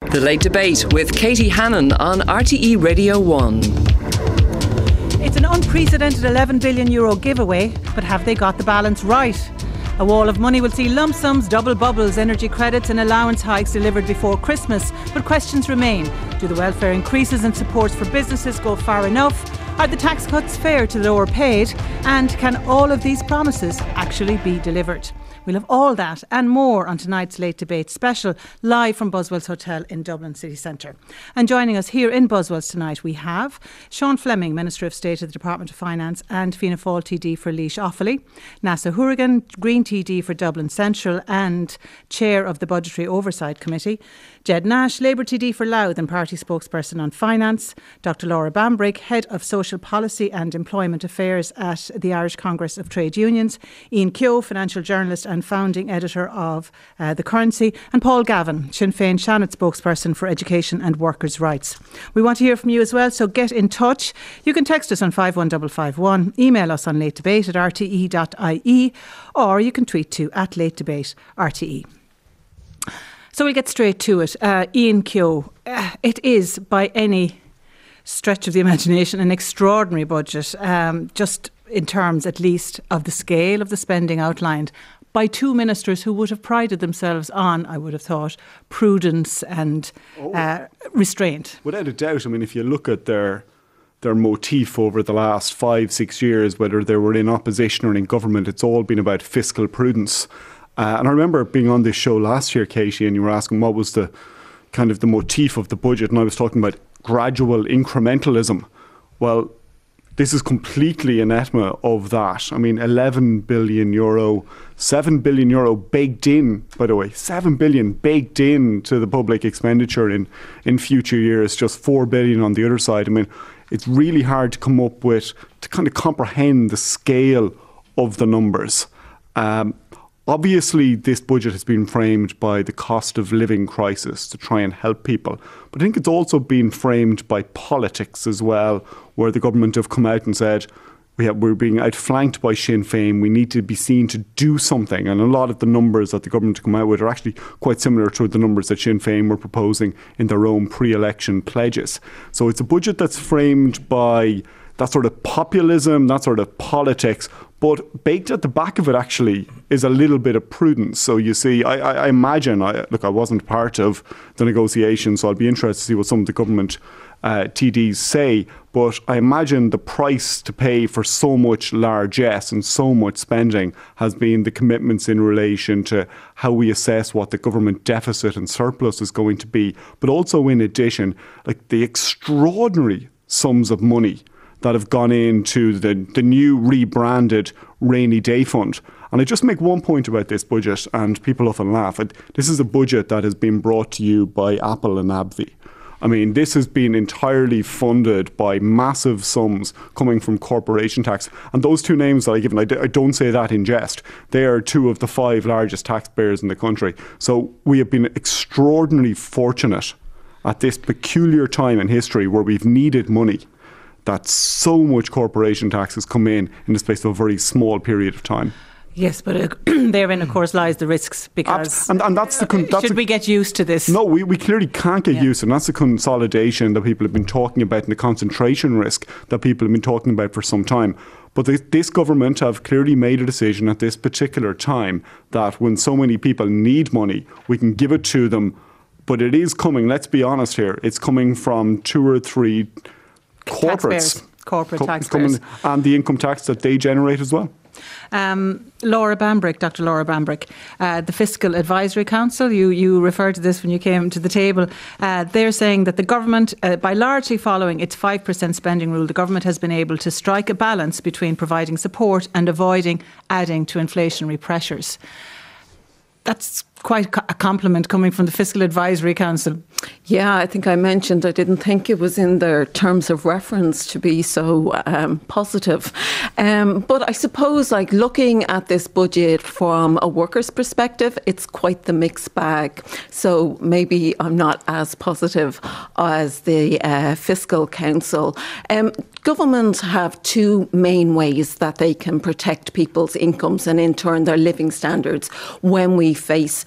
The Late Debate with Katie Hannon on RTE Radio 1. It's an unprecedented €11 billion giveaway, but have they got the balance right? A wall of money will see lump sums, double bubbles, energy credits and allowance hikes delivered before Christmas. But questions remain. Do the welfare increases and supports for businesses go far enough? Are the tax cuts fair to the lower paid? And can all of these promises actually be delivered? We'll have all that and more on tonight's Late Debate special, live from Boswell's Hotel in Dublin City Centre. And joining us here in Boswell's tonight, we have Sean Fleming, Minister of State of the Department of Finance and Fianna Fáil TD for Laois Offaly, Neasa Hourigan, Green TD for Dublin Central and Chair of the Budgetary Oversight Committee, Jed Nash, Labour TD for Louth and Party Spokesperson on Finance, Dr Laura Bambrick, Head of Social Policy and Employment Affairs at the Irish Congress of Trade Unions, Ian Keogh, financial journalist and founding editor of The Currency, and Paul Gavin, Sinn Féin Seanad spokesperson for Education and Workers' Rights. We want to hear from you as well, so get in touch. You can text us on 51551, email us on lateDebate@rte.ie, or you can tweet to @lateDebateRTE. So we'll get straight to it. Ian Keogh, it is by any stretch of the imagination an extraordinary budget, just in terms at least of the scale of the spending outlined by two ministers who would have prided themselves on, I would have thought, prudence and restraint. Without a doubt. I mean, if you look at their motif over the last 5-6 years, whether they were in opposition or in government, it's all been about fiscal prudence. And I remember being on this show last year, Katie, and you were asking what was the kind of the motif of the budget, and I was talking about gradual incrementalism. Well, this is completely anathema of that. I mean, €11 billion, €7 billion baked in, by the way, €7 billion baked in to the public expenditure in future years, just €4 billion on the other side. I mean, it's really hard to come up with, to kind of comprehend the scale of the numbers. Obviously, this budget has been framed by the cost of living crisis to try and help people. But I think it's also been framed by politics as well, where the government have come out and said, we're being outflanked by Sinn Féin, we need to be seen to do something. And a lot of the numbers that the government have come out with are actually quite similar to the numbers that Sinn Féin were proposing in their own pre-election pledges. So it's a budget that's framed by that sort of populism, that sort of politics, but baked at the back of it actually is a little bit of prudence. So you see, I imagine, I wasn't part of the negotiations, so I'll be interested to see what some of the government TDs say, but I imagine the price to pay for so much largesse and so much spending has been the commitments in relation to how we assess what the government deficit and surplus is going to be, but also in addition, like the extraordinary sums of money that have gone into the new rebranded Rainy Day Fund. And I just make one point about this budget, and people often laugh. This is a budget that has been brought to you by Apple and AbbVie. I mean, this has been entirely funded by massive sums coming from corporation tax. And those two names that I given, I don't say that in jest. They are two of the 5 largest taxpayers in the country. So we have been extraordinarily fortunate at this peculiar time in history where we've needed money, that so much corporation tax has come in the space of a very small period of time. Yes, but therein, of course, lies the risks, because and that's should we get used to this? No, we clearly can't get used to it. And that's the consolidation that people have been talking about and the concentration risk that people have been talking about for some time. But this government have clearly made a decision at this particular time that when so many people need money, we can give it to them. But it is coming, let's be honest here, it's coming from 2 or 3 corporate taxpayers, and the income tax that they generate as well. Laura Bambrick, Dr. Laura Bambrick, the Fiscal Advisory Council, you referred to this when you came to the table. They're saying that the government, by largely following its 5% spending rule, the government has been able to strike a balance between providing support and avoiding adding to inflationary pressures. That's quite a compliment coming from the Fiscal Advisory Council. Yeah, I think I mentioned I didn't think it was in their terms of reference to be so positive. But I suppose, like, looking at this budget from a worker's perspective, it's quite the mixed bag. So maybe I'm not as positive as the Fiscal Council. Governments have 2 main ways that they can protect people's incomes and in turn their living standards when we face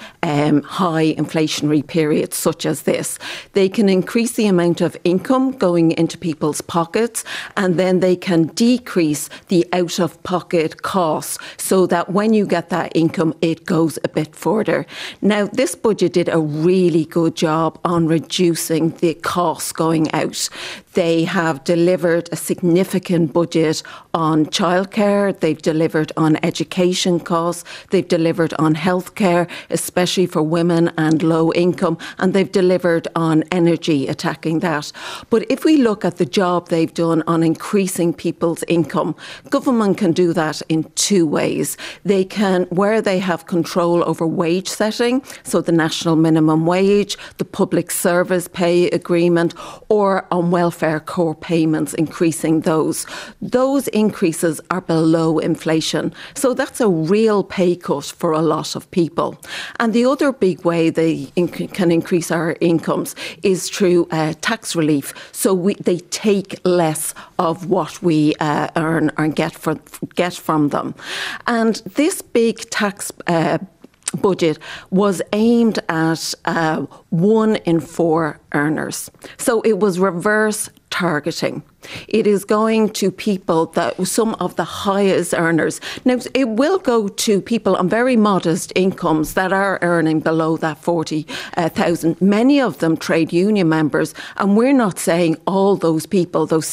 high inflationary periods such as this. They can increase the amount of income going into people's pockets, and then they can decrease the out-of-pocket costs so that when you get that income, it goes a bit further. Now, this budget did a really good job on reducing the costs going out. They have delivered a significant budget on childcare. They've delivered on education costs. They've delivered on healthcare, especially for women and low income. And they've delivered on energy, attacking that. But if we look at the job they've done on increasing people's income, government can do that in two ways. They can, where they have control over wage setting, so the national minimum wage, the public service pay agreement, or on welfare core payments, increasing those. Those increases are below inflation. So that's a real pay cut for a lot of people. And the other big way they can increase our incomes is through tax relief. So they take less of what we earn and get from them. And this big tax budget was aimed at 1 in 4 earners. So it was reverse targeting. It is going to people that some of the highest earners. Now, it will go to people on very modest incomes that are earning below that 40,000. Many of them trade union members, and we're not saying all those people, those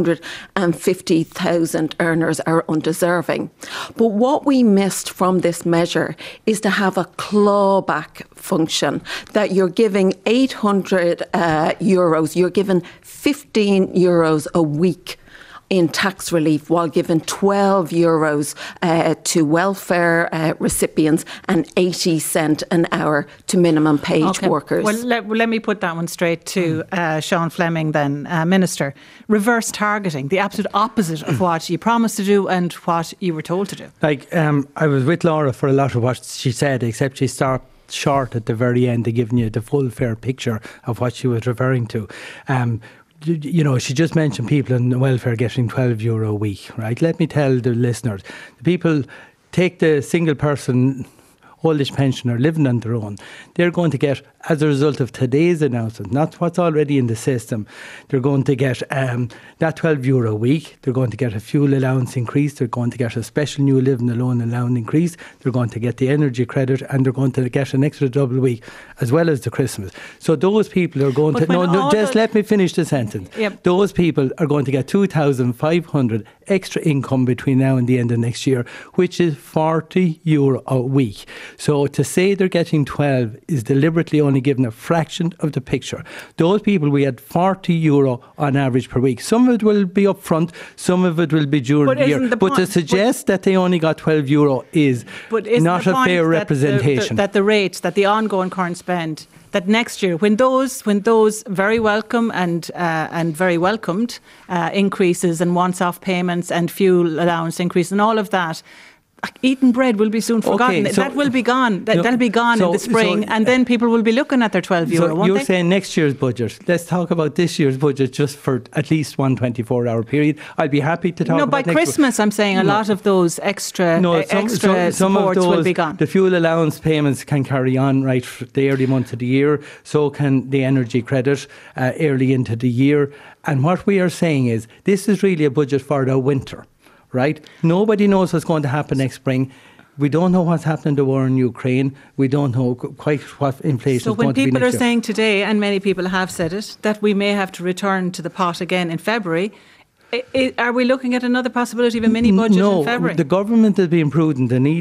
650,000 earners, are undeserving. But what we missed from this measure is to have a clawback function, that you're giving 800 euros, you're given 15 euros a week in tax relief, while giving 12 euros to welfare recipients and 80 cents an hour to minimum wage workers. Well, let me put that one straight to Sean Fleming then, Minister. Reverse targeting, the absolute opposite of what you promised to do and what you were told to do. I was with Laura for a lot of what she said, except she stopped short at the very end of giving you the full fair picture of what she was referring to. She just mentioned people in welfare getting €12 a week, right? Let me tell the listeners, the people take the single person oldish pensioner living on their own. They're going to get, as a result of today's announcement, not what's already in the system, they're going to get that €12 a week. They're going to get a fuel allowance increase. They're going to get a special new living alone allowance increase. They're going to get the energy credit, and they're going to get an extra double week as well as the Christmas. So those people are going let me finish the sentence. Yep. Those people are going to get 2,500 extra income between now and the end of next year, which is €40 a week. So to say they're getting 12 is deliberately only given a fraction of the picture. Those people, we had €40 on average per week. Some of it will be up front, some of it will be during the year. But to suggest that they only got €12 is not a fair representation. That the rates, that the ongoing current spend, that next year, when those very welcome and very welcomed increases and once-off payments and fuel allowance increase and all of that, eaten bread will be soon forgotten. That will be gone. That'll be gone in the spring, and then people will be looking at their €12, won't they? You're saying next year's budget. Let's talk about this year's budget just for at least one 24-hour period. I'll be happy to talk about by Christmas, I'm saying a lot of those extra supports will be gone. The fuel allowance payments can carry on right for the early months of the year. So can the energy credit early into the year. And what we are saying is this is really a budget for the winter. Right? Nobody knows what's going to happen next spring. We don't know what's happening to the war in Ukraine. We don't know quite what inflation is going to be next year. So when people are saying today, and many people have said it, that we may have to return to the pot again in February, are we looking at another possibility of a mini budget in February? No, the government is being prudent. And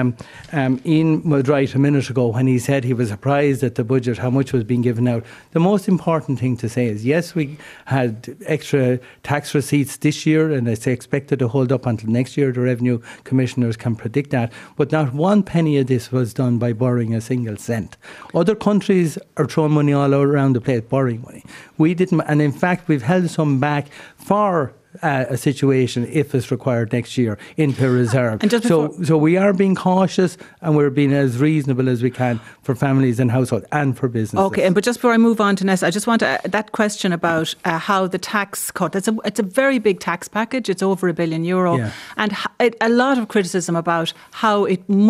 Ian was right a minute ago when he said he was surprised at the budget, how much was being given out. The most important thing to say is, yes, we had extra tax receipts this year, and it's expected to hold up until next year. The revenue commissioners can predict that. But not one penny of this was done by borrowing a single cent. Other countries are throwing money all around the place, borrowing money. We didn't, and in fact, we've held some back for a situation if it's required next year into reserve. So we are being cautious, and we're being as reasonable as we can for families and households and for businesses. Okay, but just before I move on to Nessa, I just want that question about how the tax cut, it's a very big tax package, it's over €1 billion, and a lot of criticism about how it much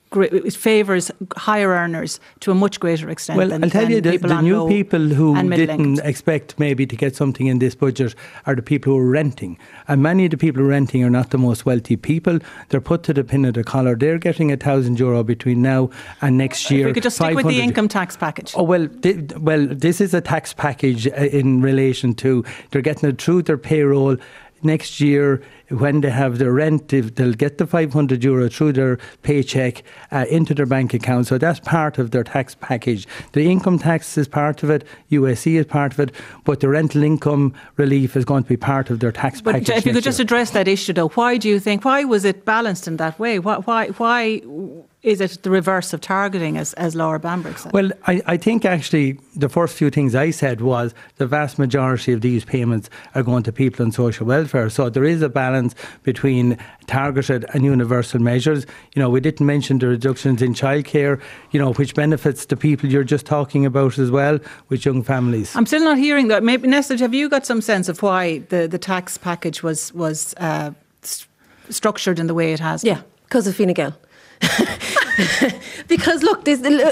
it favours higher earners to a much greater extent than I'll tell you, people the on new low people who and middle didn't incomes. expect maybe to get something in this budget are the people who are renting. And many of the people renting are not the most wealthy people. They're put to the pin of the collar. They're getting €1,000 between now and next year. If we could just stick with the income tax package. Oh, well, this is a tax package in relation to, they're getting it through their payroll. Next year, when they have their rent, they'll get the €500 through their paycheck into their bank account. So that's part of their tax package. The income tax is part of it, USC is part of it, but the rental income relief is going to be part of their tax package. But if you could just address that issue though, why was it balanced in that way? Why is it the reverse of targeting, as Laura Bamberg said? Well, I think actually the first few things I said was the vast majority of these payments are going to people on social welfare. So there is a balance between targeted and universal measures. You know, we didn't mention the reductions in childcare, which benefits the people you're just talking about as well, with young families. I'm still not hearing that. Maybe, Nesta, have you got some sense of why the tax package was structured in the way it has? Yeah, because of Fine Gael. Because look,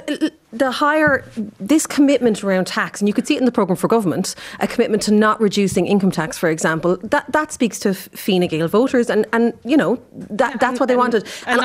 this commitment around tax, and you could see it in the programme for government, a commitment to not reducing income tax, for example, that speaks to Fine Gael voters, and that's what they wanted.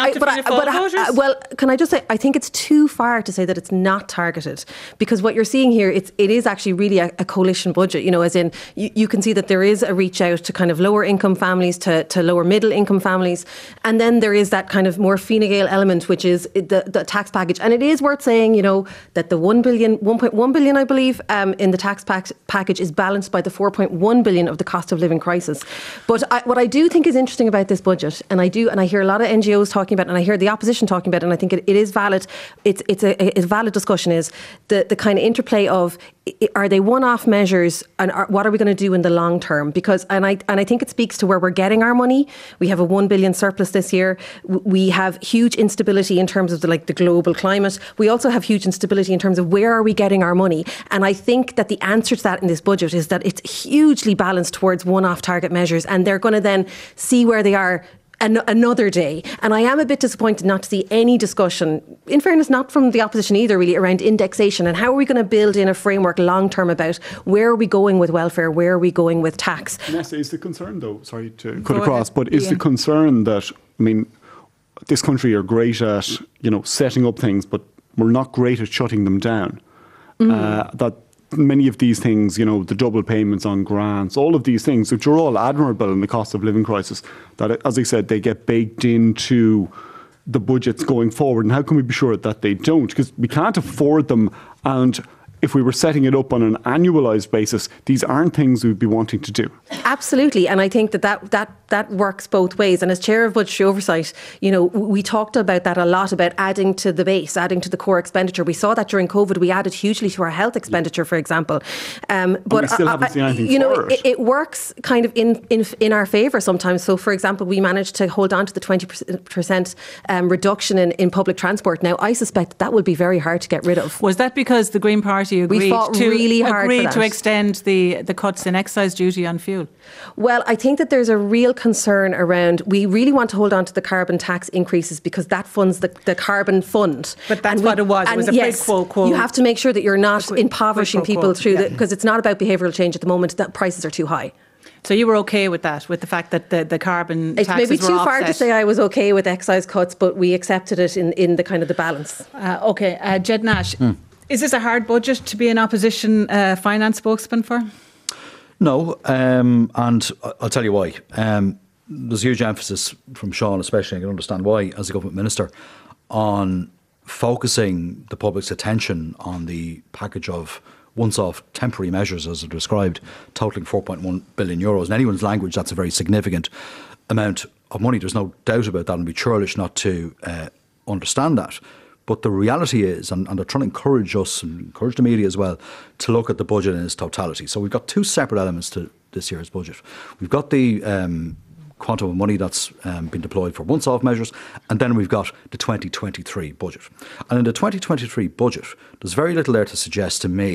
Well, can I just say, I think it's too far to say that it's not targeted, because what you're seeing here, it is actually really a coalition budget. As in you can see that there is a reach out to kind of lower income families, to lower middle income families, and then there is that kind of more Fine Gael element, which is the tax package. And it is worth saying, that the 1.1 billion, I believe, in the tax package is balanced by the 4.1 billion of the cost of living crisis. But what I do think is interesting about this budget, and I hear a lot of NGOs talking about it, and I hear the opposition talking about it, and I think it is valid. It's a valid discussion, is the kind of interplay of, are they one-off measures, and what are we going to do in the long term? Because and I think it speaks to where we're getting our money. We have a 1 billion surplus this year. We have huge instability in terms of the global climate. We also have huge instability in terms of where are we getting our money. And I think that the answer to that in this budget is that it's hugely balanced towards one-off target measures, and they're going to then see where they are another day. And I am a bit disappointed not to see any discussion, in fairness, not from the opposition either, really, around indexation and how are we going to build in a framework long term about where are we going with welfare, where are we going with tax. Nessa, is the concern though, sorry to cut across, but is the concern that, this country are great at, setting up things, but we're not great at shutting them down. That many of these things, the double payments on grants, all of these things, which are all admirable in the cost of living crisis, that, as I said, they get baked into the budgets going forward. And how can we be sure that they don't? Because we can't afford them. And if we were setting it up on an annualised basis, these aren't things we'd be wanting to do. Absolutely. And I think that works both ways. And as Chair of Budgetary Oversight, we talked about that a lot, about adding to the base, adding to the core expenditure. We saw that during COVID. We added hugely to our health expenditure, for example. But we still haven't seen anything for it. It works kind of in our favour sometimes. So, for example, we managed to hold on to the 20% reduction in public transport. Now, I suspect that would be very hard to get rid of. Was that because the Green Party agreed to extend the cuts in excise duty on fuel? Well, I think that there's a real concern around, we really want to hold on to the carbon tax increases because that funds the carbon fund. But that's what it was. It was a quid pro quo. You have to make sure that you're not impoverishing people through because it's not about behavioural change at the moment, that prices are too high. So you were okay with that, with the fact that the carbon taxes were offset? It's maybe too far to say I was okay with excise cuts, but we accepted it in the kind of the balance. Jed Nash. Is this a hard budget to be an opposition finance spokesman for? No, and I'll tell you why. There's huge emphasis from Sean, especially, I can understand why, as a government minister, on focusing the public's attention on the package of once-off temporary measures, as described, totalling €4.1 billion. In anyone's language, that's a very significant amount of money. There's no doubt about that, and it'd be churlish not to understand that. But the reality is, and they're trying to encourage us and encourage the media as well, to look at the budget in its totality. So we've got two separate elements to this year's budget. We've got the quantum of money that's been deployed for once-off measures, and then we've got the 2023 budget. And in the 2023 budget, there's very little there to suggest to me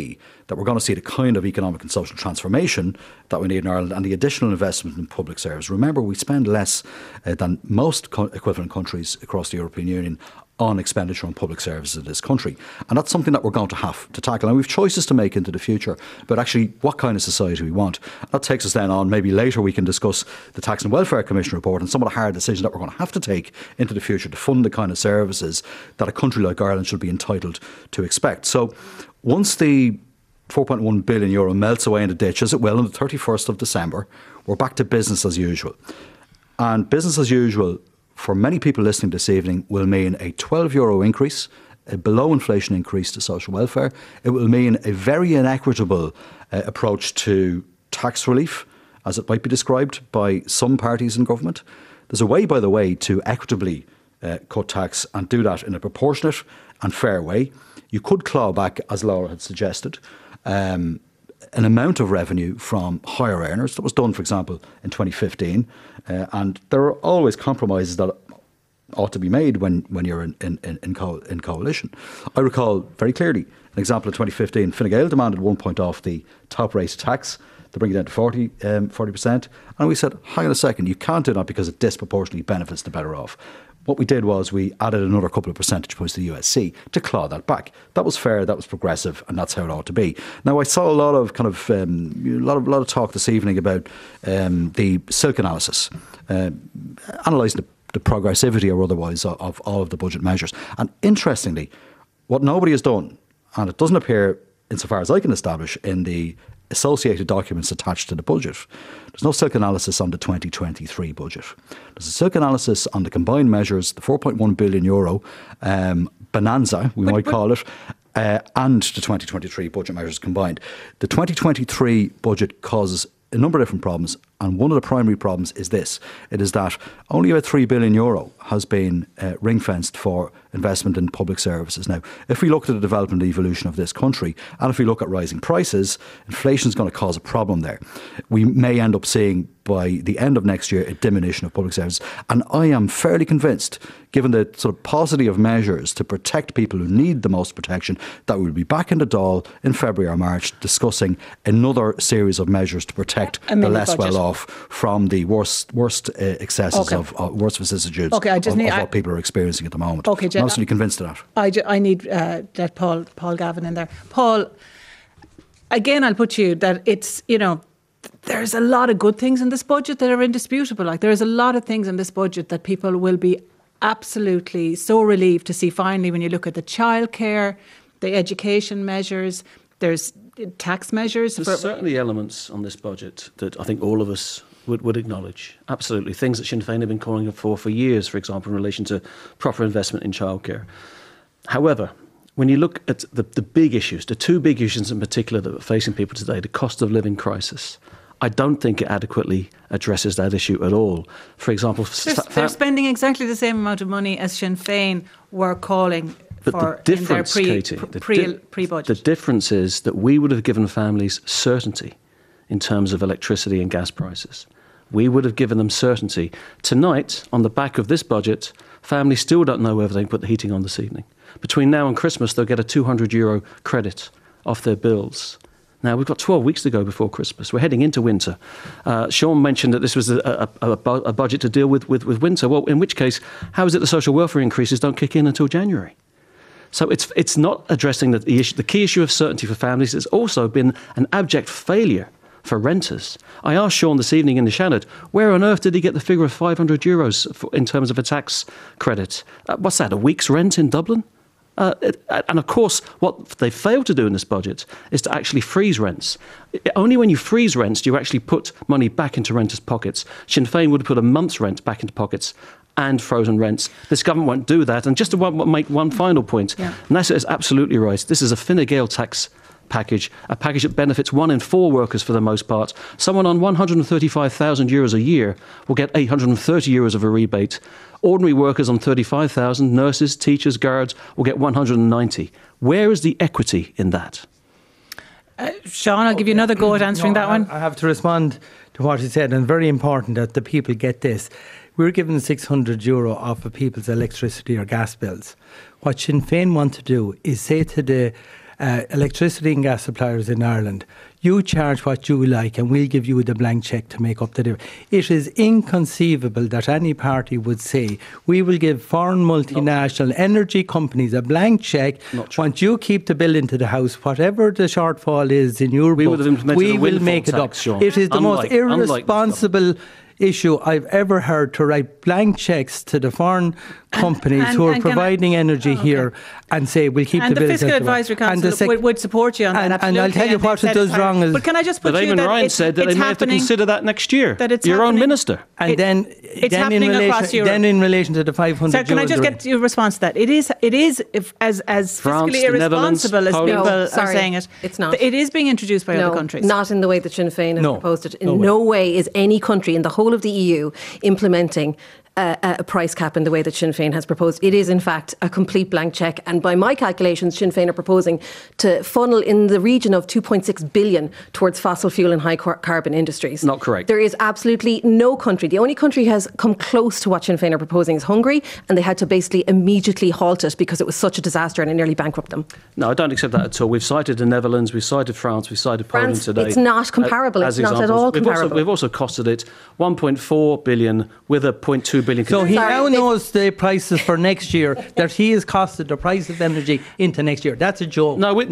that we're going to see the kind of economic and social transformation that we need in Ireland and the additional investment in public service. Remember, we spend less than most equivalent countries across the European Union on expenditure on public services in this country. And that's something that we're going to have to tackle. And we have choices to make into the future, but actually what kind of society we want. That takes us then on, maybe later we can discuss the Tax and Welfare Commission report and some of the hard decisions that we're going to have to take into the future to fund the kind of services that a country like Ireland should be entitled to expect. So once the €4.1 billion melts away in the ditch, as it will on the 31st of December, we're back to business as usual. And business as usual for many people listening this evening will mean a €12 increase, a below inflation increase to social welfare. It will mean a very inequitable approach to tax relief, as it might be described by some parties in government. There's a way, by the way, to equitably cut tax and do that in a proportionate and fair way. You could claw back, as Laura had suggested, an amount of revenue from higher earners. That was done, for example, in 2015. And there are always compromises that ought to be made when you're in coalition. I recall very clearly an example in 2015. Fine Gael demanded 1 point off the top rate tax to bring it down to 40%. And we said, hang on a second, you can't do that because it disproportionately benefits the better off. What we did was we added another couple of percentage points to the USC to claw that back. That was fair, that was progressive, and that's how it ought to be. Now, I saw a lot of lot of talk this evening about the Silk analysis, analysing the progressivity or otherwise of all of the budget measures. And interestingly, what nobody has done, and it doesn't appear, insofar as I can establish, in the associated documents attached to the budget. There's no Silk analysis on the 2023 budget. There's a Silk analysis on the combined measures, the €4.1 billion bonanza, we might call it, and the 2023 budget measures combined. The 2023 budget causes a number of different problems, and one of the primary problems is this. It is that only about €3 billion has been ring-fenced for investment in public services. Now, if we look at the development and evolution of this country, and if we look at rising prices, inflation is going to cause a problem there. We may end up seeing by the end of next year a diminution of public services. And I am fairly convinced, given the sort of paucity of measures to protect people who need the most protection, that we'll be back in the Dáil in February or March discussing another series of measures to protect the less well off from the worst excesses of worst vicissitudes of what people are experiencing at the moment. Okay, Jen, I'm absolutely convinced of that. I need that Paul Gavin in there. Paul, again, I'll put you that it's, there's a lot of good things in this budget that are indisputable. Like, there's a lot of things in this budget that people will be absolutely so relieved to see finally when you look at the childcare, the education measures, there's tax measures. There's certainly elements on this budget that I think all of us would acknowledge. Absolutely. Things that Sinn Féin have been calling for years, for example, in relation to proper investment in childcare. However, when you look at the big issues, the two big issues in particular that are facing people today, the cost of living crisis, I don't think it adequately addresses that issue at all. For example, they're spending exactly the same amount of money as Sinn Féin were calling for in their pre-budget. The difference is that we would have given families certainty in terms of electricity and gas prices. We would have given them certainty. Tonight, on the back of this budget, families still don't know whether they can put the heating on this evening. Between now and Christmas, they'll get a €200 credit off their bills. Now, we've got 12 weeks to go before Christmas. We're heading into winter. Sean mentioned that this was a budget to deal with winter. Well, in which case, how is it the social welfare increases don't kick in until January? So it's not addressing the issue. The key issue of certainty for families has also been an abject failure for renters. I asked Sean this evening in the Shannon, where on earth did he get the figure of €500 in terms of a tax credit? What's that, a week's rent in Dublin? And of course, what they failed to do in this budget is to actually freeze rents. Only when you freeze rents do you actually put money back into renters' pockets. Sinn Féin would have put a month's rent back into pockets and frozen rents. This government won't do that. And just to make one final point, Nessa is absolutely right. This is a Fine Gael tax package, a package that benefits 1 in 4 workers for the most part. Someone on €135,000 a year will get €830 of a rebate. Ordinary workers on 35,000, nurses, teachers, guards, will get 190. Where is the equity in that? Sean, I'll give you another go at answering that one. I have to respond to what he said, and very important that the people get this. We're given €600 off of people's electricity or gas bills. What Sinn Féin want to do is say to the electricity and gas suppliers in Ireland. You charge what you like and we'll give you the blank cheque to make up the difference. It is inconceivable that any party would say, we will give foreign multinational energy companies a blank cheque. Once you keep the bill into the house, whatever the shortfall is in your book, we will make it up. Sean. It is the most irresponsible issue I've ever heard, to write blank cheques to the foreign companies who are providing energy here and say we'll keep the bills. And the Fiscal Advisory Council would support you on that. And I'll tell you what it does wrong is... But can I just put Eamon Ryan said that they may have to consider that next year. Your own minister. And then in relation to the 500 Sir, can I just get your response to that? It is as France, fiscally irresponsible as people are saying it. It's not. It is being introduced by other countries. Not in the way that Sinn Féin has proposed it. In no way is any country in the whole of the EU implementing a price cap in the way that Sinn Féin has proposed. It is in fact a complete blank cheque, and by my calculations Sinn Féin are proposing to funnel in the region of 2.6 billion towards fossil fuel and high carbon industries. Not correct. There is absolutely no country. The only country who has come close to what Sinn Féin are proposing is Hungary, and they had to basically immediately halt it because it was such a disaster and it nearly bankrupted them. No, I don't accept that at all. We've cited the Netherlands, we've cited France, we've cited Poland today. It's not comparable. It's not at all comparable. We've also costed it 1.4 billion with a 0.2 billion. So he now knows the prices for next year, that he has costed the price of energy into next year. That's a joke. They've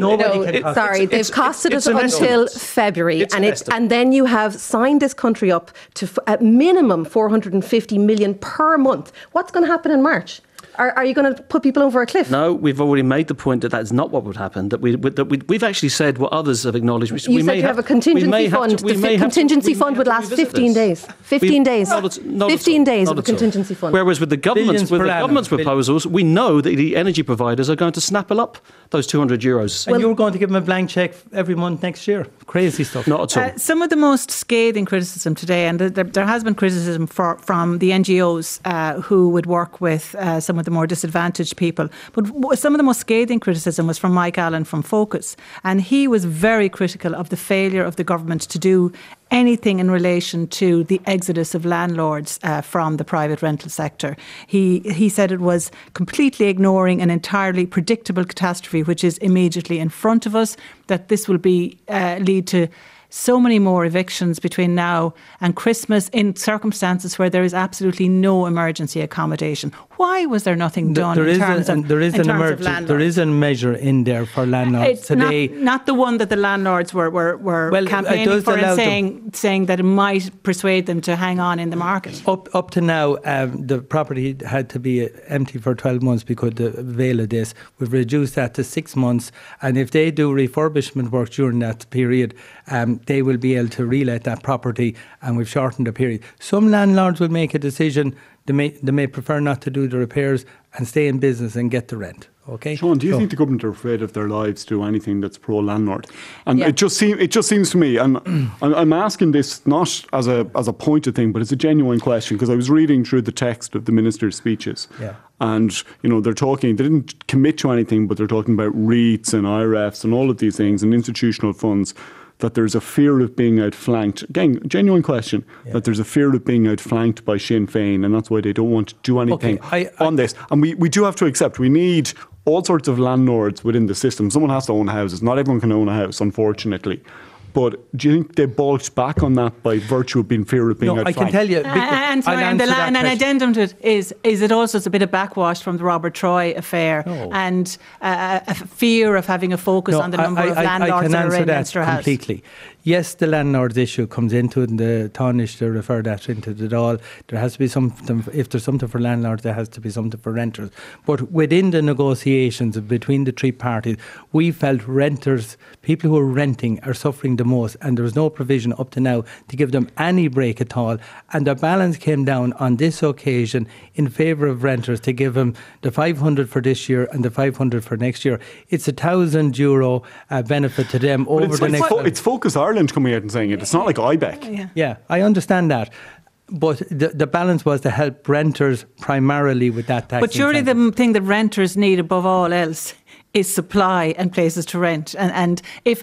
costed it until February, and then you have signed this country up to at minimum 450 million per month. What's going to happen in March? Are you going to put people over a cliff? No, we've already made the point that that's not what would happen. We've actually said what others have acknowledged. You said you have a contingency fund. The contingency fund would last 15 days. 15 days. 15 days of a contingency fund. Whereas with the government's proposals, we know that the energy providers are going to snapple up those €200. And you're going to give them a blank cheque every month next year. Crazy stuff. Not at all. Some of the most scathing criticism today, and there has been criticism from the NGOs who would work with some of the more disadvantaged people. But some of the most scathing criticism was from Mike Allen from Focus. And he was very critical of the failure of the government to do anything in relation to the exodus of landlords from the private rental sector. He said it was completely ignoring an entirely predictable catastrophe which is immediately in front of us, that this will lead to so many more evictions between now and Christmas in circumstances where there is absolutely no emergency accommodation. Why was there nothing done in terms of landlords? There is a measure in there for landlords it's today. Not the one that the landlords were campaigning for and saying that it might persuade them to hang on in the market. Up to now, the property had to be empty for 12 months because of the avail of this. We've reduced that to 6 months, and if they do refurbishment work during that period, they will be able to relet that property, and we've shortened the period. Some landlords will make a decision. They may prefer not to do the repairs and stay in business and get the rent. Okay, Sean, do you think the government are afraid of their lives to do anything that's pro-landlord? And it just seems to me, and I'm asking this not as a pointed thing, but it's a genuine question, because I was reading through the text of the minister's speeches. Yeah. And, they're talking, they didn't commit to anything, but they're talking about REITs and IRFs and all of these things and institutional funds, that there's a fear of being outflanked. Again, genuine question, that there's a fear of being outflanked by Sinn Féin, and that's why they don't want to do anything on this. And we do have to accept, we need all sorts of landlords within the system. Someone has to own houses. Not everyone can own a house, unfortunately. But do you think they bulged back on that by virtue of being fear of being outflanked? I can tell you. And an addendum to it is it also a bit of backwash from the Robert Troy affair and a fear of having a focus on the number of landlords that are in Leinster House. Completely. Yes, the landlords issue comes into it, and the Tánaiste to refer that into the Dáil. There has to be something. If there's something for landlords, there has to be something for renters. But within the negotiations between the three parties, we felt renters, people who are renting, are suffering the most, and there was no provision up to now to give them any break at all. And the balance came down on this occasion in favour of renters, to give them the 500 for this year and the 500 for next year. It's €1,000 benefit to them over the next. It's Focus Ireland coming out and saying it. It's not like IBEC. Yeah, I understand that. But the balance was to help renters primarily with that tax. But surely the thing that renters need above all else is supply and places to rent. And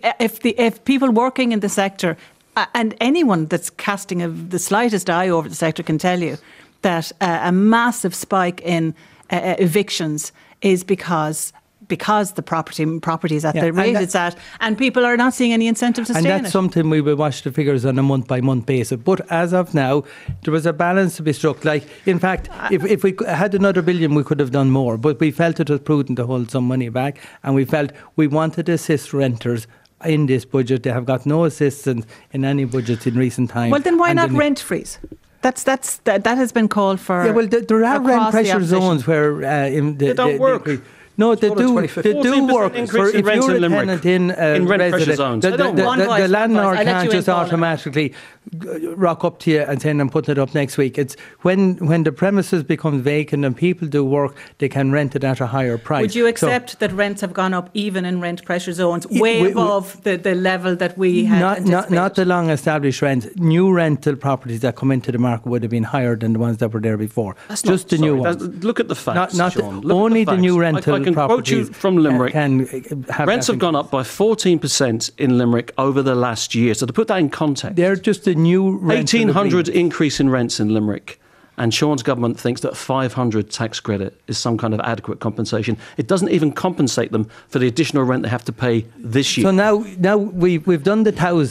if people working in the sector, and anyone that's casting the slightest eye over the sector can tell you that a massive spike in evictions is because because the property is at the rate it's at, and people are not seeing any incentive to stay in it. And that's something we will watch the figures on a month-by-month basis. But as of now, there was a balance to be struck. Like, in fact, if we had another billion, we could have done more. But we felt it was prudent to hold some money back, and we felt we wanted to assist renters in this budget. They have got no assistance in any budget in recent times. Well, then why not rent freeze? That has been called for. Yeah, well, there are rent pressure zones where they don't work. No, they do work. For if you're a tenant in rent pressure zones, the landlord can't just automatically rock up to you and say, I'm putting it up next week. It's when the premises become vacant and people do work, they can rent it at a higher price. Would you accept that rents have gone up even in rent pressure zones, way above the level that we had anticipated? Not the long established rents. New rental properties that come into the market would have been higher than the ones that were there before. Just the new ones. Look at the facts, Sean. Only the new rental I can quote you from Limerick. Rents have gone up by 14% in Limerick over the last year. So to put that in context, they're just a new 1,800 increase in rents in Limerick. And Sean's government thinks that 500 tax credit is some kind of adequate compensation. It doesn't even compensate them for the additional rent they have to pay this year. So now we've done the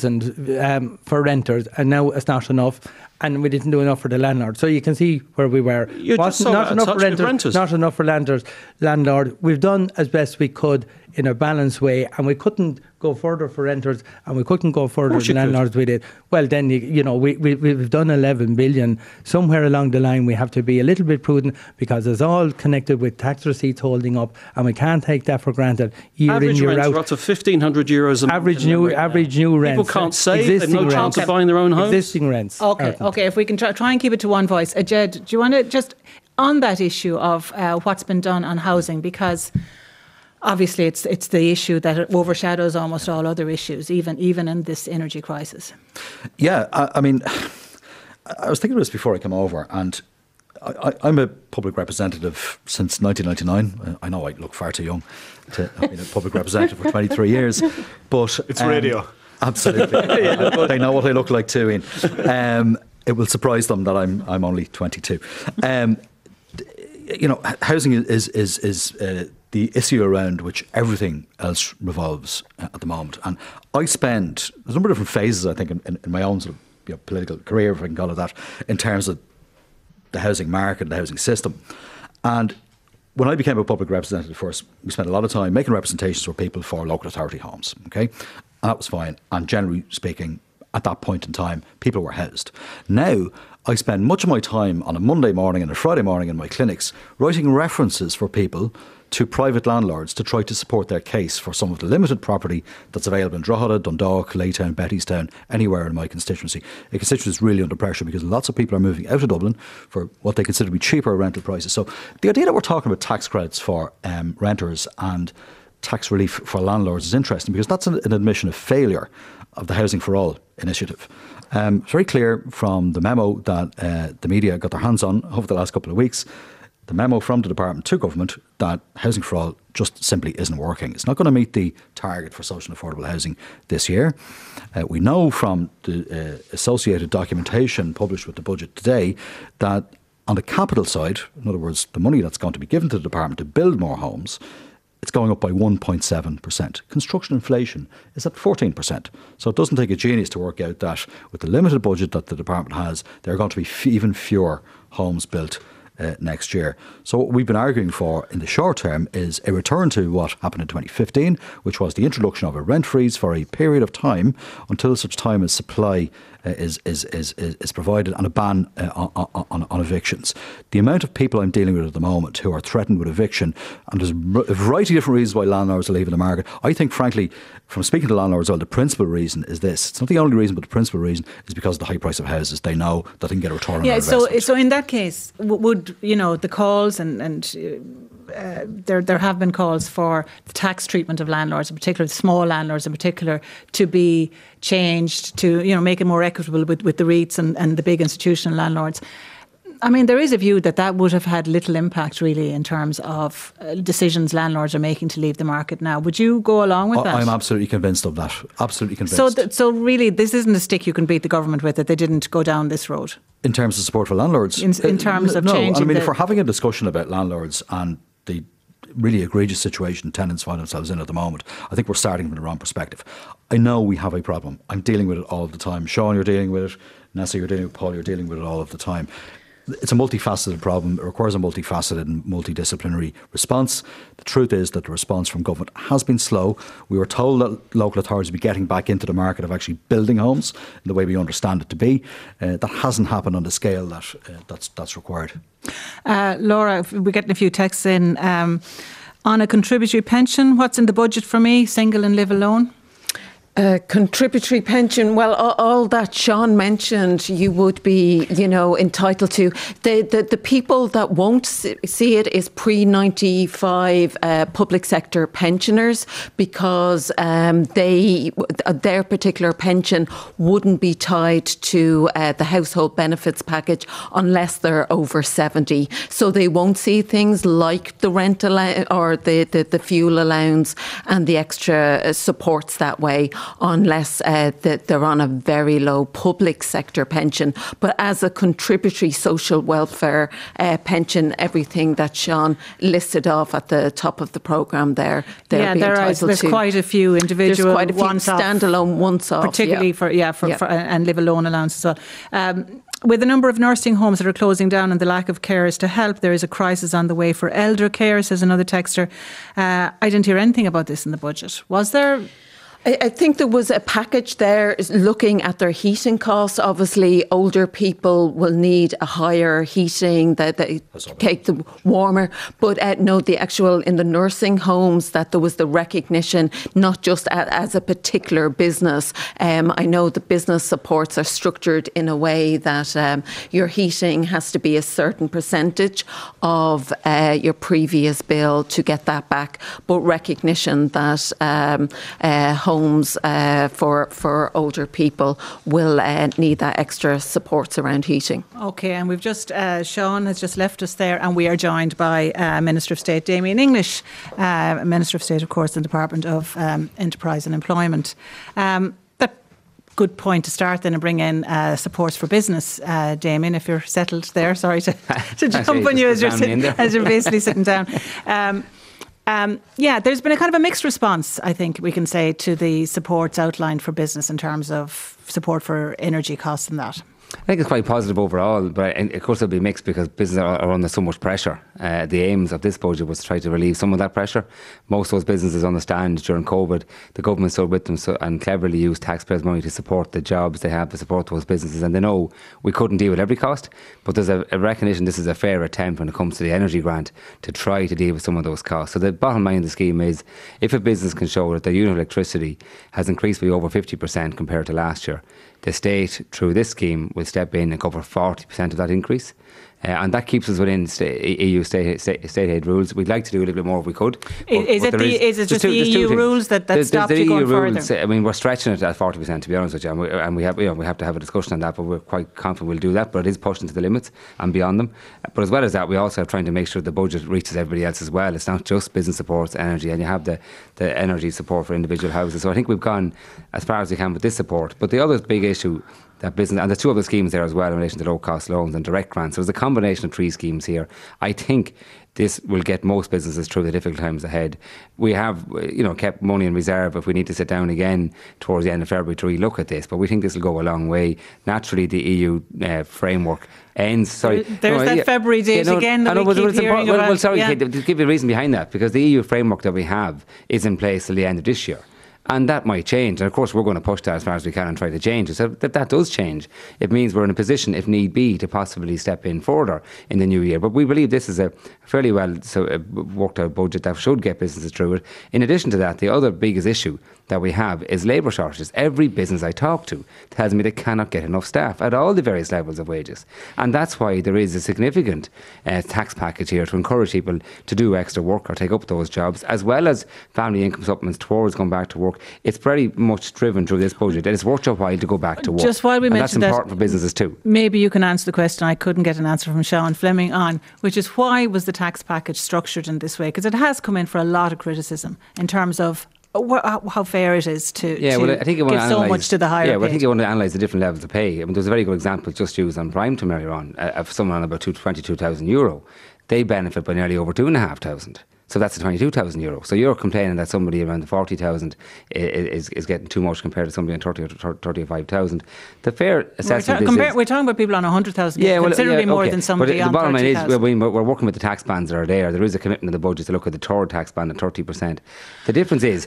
1,000 for renters, and now it's not enough. And we didn't do enough for the landlord. So you can see where we were. Not enough for renters, not enough for landlord. We've done as best we could in a balanced way, and we couldn't go further for renters, and we couldn't go further for landlords with it. Well, then, we've done 11 billion. Somewhere along the line, we have to be a little bit prudent, because it's all connected with tax receipts holding up, and we can't take that for granted year in, year out. Average rents are up to €1,500 a month. Average new rents. People can't save. They have no chance of buying their own homes. Existing rents. Okay. If we can try and keep it to one voice. Ajed, do you want to just, on that issue of what's been done on housing, because obviously it's the issue that overshadows almost all other issues, even in this energy crisis. Yeah, I mean, I was thinking of this before I came over, and I'm a public representative since 1999. I know I look far too young to have been a public representative for 23 years, but it's radio. Absolutely, they know what I look like too. Ian. It will surprise them that I'm only 22. Housing is the issue around which everything else revolves at the moment. And there's a number of different phases, I think, in my own sort of political career, if I can call it that, in terms of the housing market, the housing system. And when I became a public representative first, we spent a lot of time making representations for people for local authority homes. Okay, and that was fine. And generally speaking, at that point in time, people were housed. Now, I spend much of my time on a Monday morning and a Friday morning in my clinics writing references for people to private landlords to try to support their case for some of the limited property that's available in Drogheda, Dundalk, Laytown, Bettystown, anywhere in my constituency. A constituency is really under pressure because lots of people are moving out of Dublin for what they consider to be cheaper rental prices. So the idea that we're talking about tax credits for renters and tax relief for landlords is interesting, because that's an admission of failure of the Housing for All initiative. It's very clear from the memo that the media got their hands on over the last couple of weeks, the memo from the department to government, that Housing for All just simply isn't working. It's not going to meet the target for social and affordable housing this year. We know from the associated documentation published with the budget today that on the capital side, in other words, the money that's going to be given to the department to build more homes, it's going up by 1.7%. Construction inflation is at 14%. So it doesn't take a genius to work out that with the limited budget that the department has, there are going to be even fewer homes built next year. So what we've been arguing for in the short term is a return to what happened in 2015, which was the introduction of a rent freeze for a period of time until such time as supply is provided, and a ban on evictions. The amount of people I'm dealing with at the moment who are threatened with eviction, and there's a variety of different reasons why landlords are leaving the market. I think, frankly, from speaking to landlords, the principal reason is this. It's not the only reason, but the principal reason is because of the high price of houses. They know that they can get a return on their investment. So in that case, would the calls and there have been calls for the tax treatment of landlords, in particular the small landlords in particular, to be changed to make it more equitable with the REITs and the big institutional landlords. I mean, there is a view that would have had little impact really in terms of decisions landlords are making to leave the market now. Would you go along with that? I'm absolutely convinced of that. Absolutely convinced. So really, this isn't a stick you can beat the government with, that they didn't go down this road? In terms of support for landlords? In terms of changing I mean, if we're having a discussion about landlords and the really egregious situation tenants find themselves in at the moment. I think we're starting from the wrong perspective. I know we have a problem. I'm dealing with it all the time. Sean, you're dealing with it. Nessa, you're dealing with Paul, you're dealing with it all of the time. It's a multifaceted problem. It requires a multifaceted and multidisciplinary response. The truth is that the response from government has been slow. We were told that local authorities would be getting back into the market of actually building homes in the way we understand it to be. That hasn't happened on the scale that's required. Laura, we're getting a few texts in. On a contributory pension, what's in the budget for me, single and live alone? Contributory pension, well, all that Sean mentioned, you would be, entitled to. The people that won't see it is pre-95 public sector pensioners, because their particular pension wouldn't be tied to the household benefits package unless they're over 70. So they won't see things like the rent allowance or the fuel allowance and the extra supports that way, unless that they're on a very low public sector pension. But as a contributory social welfare pension, everything that Sean listed off at the top of the programme there, they'll be entitled to. There's quite a few individual standalone once-off. Particularly for and live alone allowance as well. With the number of nursing homes that are closing down and the lack of carers to help, there is a crisis on the way for elder care, says another texter. I didn't hear anything about this in the budget. Was there? I think there was a package there looking at their heating costs. Obviously, older people will need a higher heating that they keep them warmer. But no, the actual in the nursing homes, that there was the recognition, not just as a particular business. I know the business supports are structured in a way that your heating has to be a certain percentage of your previous bill to get that back. But recognition that homes for older people will need that extra supports around heating. OK, and we've just, Sean has just left us there, and we are joined by Minister of State Damien English, Minister of State, of course, in the Department of Enterprise and Employment. Good point to start then and bring in supports for business, Damien, if you're settled there. Sorry to jump on you as you're basically sitting down. There's been a kind of a mixed response, I think we can say, to the supports outlined for business in terms of support for energy costs and that. I think it's quite positive overall, but of course it'll be mixed because businesses are under so much pressure. The aims of this budget was to try to relieve some of that pressure. Most of those businesses understand during COVID, the government stood with them and cleverly used taxpayers' money to support the jobs they have, to support those businesses. And they know we couldn't deal with every cost, but there's a recognition this is a fair attempt when it comes to the energy grant to try to deal with some of those costs. So the bottom line of the scheme is, if a business can show that their unit of electricity has increased by over 50% compared to last year, the state, through this scheme, will step in and cover 40% of that increase. And that keeps us within EU state aid rules. We'd like to do a little bit more if we could. Is it just the EU rules that stop you going further? I mean, we're stretching it at 40%, to be honest with you, and we have to have a discussion on that. But we're quite confident we'll do that. But it is pushing to the limits and beyond them. But as well as that, we also are trying to make sure the budget reaches everybody else as well. It's not just business supports energy, and you have the energy support for individual houses. So I think we've gone as far as we can with this support. But the other big issue that business, and there's two other schemes there as well in relation to low-cost loans and direct grants. So there's a combination of three schemes here. I think this will get most businesses through the difficult times ahead. We have, kept money in reserve if we need to sit down again towards the end of February to relook at this. But we think this will go a long way. Naturally, the EU framework ends. Sorry, there's that February date again that we keep hearing about. Well, sorry, Kate, to give you a reason behind that, because the EU framework that we have is in place till the end of this year. And that might change. And of course, we're going to push that as far as we can and try to change it. So that does change. It means we're in a position, if need be, to possibly step in further in the new year. But we believe this is a fairly well worked out budget that should get businesses through it. In addition to that, the other biggest issue that we have is labour shortages. Every business I talk to tells me they cannot get enough staff at all the various levels of wages. And that's why there is a significant tax package here to encourage people to do extra work or take up those jobs, as well as family income supplements towards going back to work. It's very much driven through this budget. And it's worth your while to go back to work. Just while we mentioned that's important for businesses too. Maybe you can answer the question I couldn't get an answer from Sean Fleming on, which is why was the tax package structured in this way? Because it has come in for a lot of criticism in terms of how fair it is to give so much to the higher paid. I think you want to analyse the different levels of pay. I mean, there's a very good example just used on Primeton earlier on of someone on about €22,000. They benefit by nearly over 2,500. So that's the €22,000. So you're complaining that somebody around the 40,000 is getting too much compared to somebody on 30 or 35,000. The fair assessment we're talking about people on 100,000, considerably more than somebody on 30,000. But the bottom line is we're working with the tax bands that are there. There is a commitment in the budget to look at the third tax band at 30%. The difference is...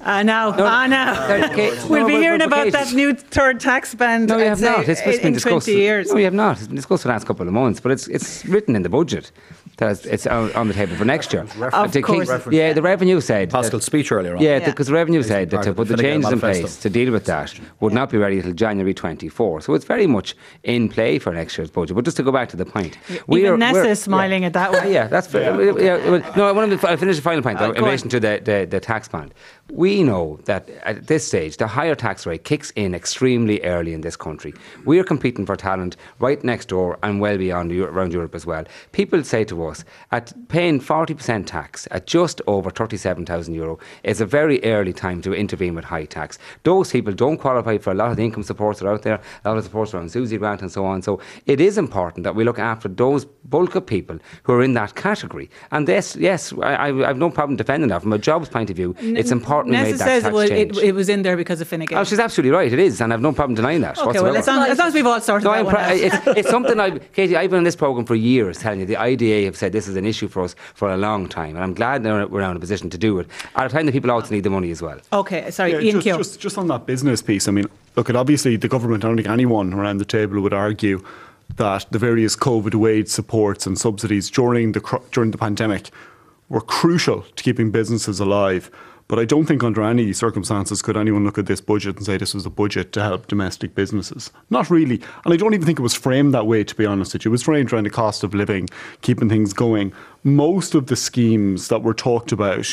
We'll be hearing about that new third tax band no, you have not. It's been discussed. 20 years. No, you have not. It's been discussed for the last couple of months, but it's written in the budget. It's on the table for next year. Of course. The revenue said... Pascal's speech earlier on. Because the revenue said that to put the changes in place to deal with that would not be ready until January 24. So it's very much in play for next year's budget. But just to go back to the point... Even Nessa is smiling at that one. That's fair. No, I want to finish the final point in relation to the tax band. We know that at this stage, the higher tax rate kicks in extremely early in this country. We are competing for talent right next door and well beyond around Europe as well. People say to us, at paying 40% tax at just over €37,000 is a very early time to intervene with high tax. Those people don't qualify for a lot of the income supports that are out there, a lot of supports around Susie Grant and so on. So it is important that we look after those bulk of people who are in that category. And yes, I have no problem defending that. From a jobs point of view, it's important we made that tax change. It was in there because of Fine Gael. Oh, she's absolutely right. It is, and I have no problem denying that. Okay, well, as long as we've all sorted that one out. It's something Katie, I've been on this programme for years telling you the IDA have said this is an issue for us for a long time, and I'm glad we're now in a position to do it at a time that people also need the money as well. Okay, sorry, Ian Keogh. Just on that business piece, I mean, look, obviously the government, I don't think anyone around the table would argue that the various COVID wage supports and subsidies during the pandemic were crucial to keeping businesses alive. But I don't think under any circumstances could anyone look at this budget and say this was a budget to help domestic businesses. Not really. And I don't even think it was framed that way, to be honest with you. It was framed around the cost of living, keeping things going. Most of the schemes that were talked about,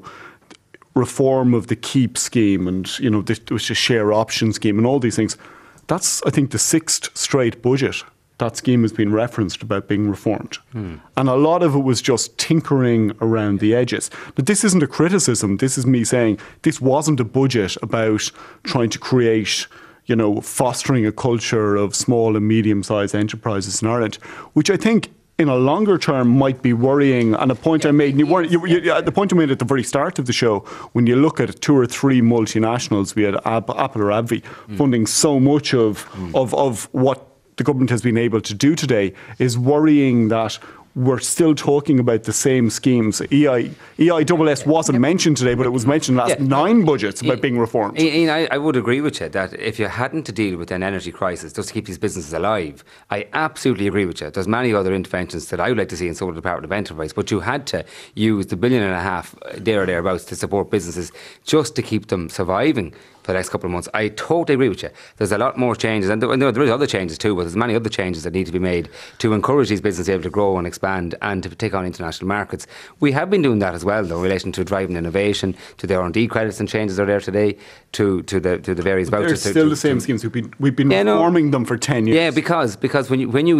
reform of the KEEP scheme and, there was a share option scheme and all these things, that's, I think, the sixth straight budget that scheme has been referenced about being reformed. And a lot of it was just tinkering around the edges. But this isn't a criticism. This is me saying this wasn't a budget about trying to create, fostering a culture of small and medium-sized enterprises in Ireland, which I think in a longer term might be worrying. And a point I made, the point I made at the very start of the show, when you look at 2 or 3 multinationals, we had Apple or AbbVie, funding so much of what the government has been able to do today, is worrying that we're still talking about the same schemes. EISS wasn't mentioned today, but it was mentioned last 9 budgets about being reformed. Ian, I would agree with you that if you hadn't to deal with an energy crisis just to keep these businesses alive, I absolutely agree with you. There's many other interventions that I would like to see in some of the Department of Enterprise, but you had to use the $1.5 billion there or thereabouts to support businesses just to keep them surviving for the next couple of months. I totally agree with you. There's a lot more changes, and there is other changes too, but there's many other changes that need to be made to encourage these businesses to be able to grow and expand and to take on international markets. We have been doing that as well, though, in relation to driving innovation, to the R&D credits and changes that are there today, to the various vouchers. They're still the same schemes. We've been reforming them for 10 years. Yeah, because when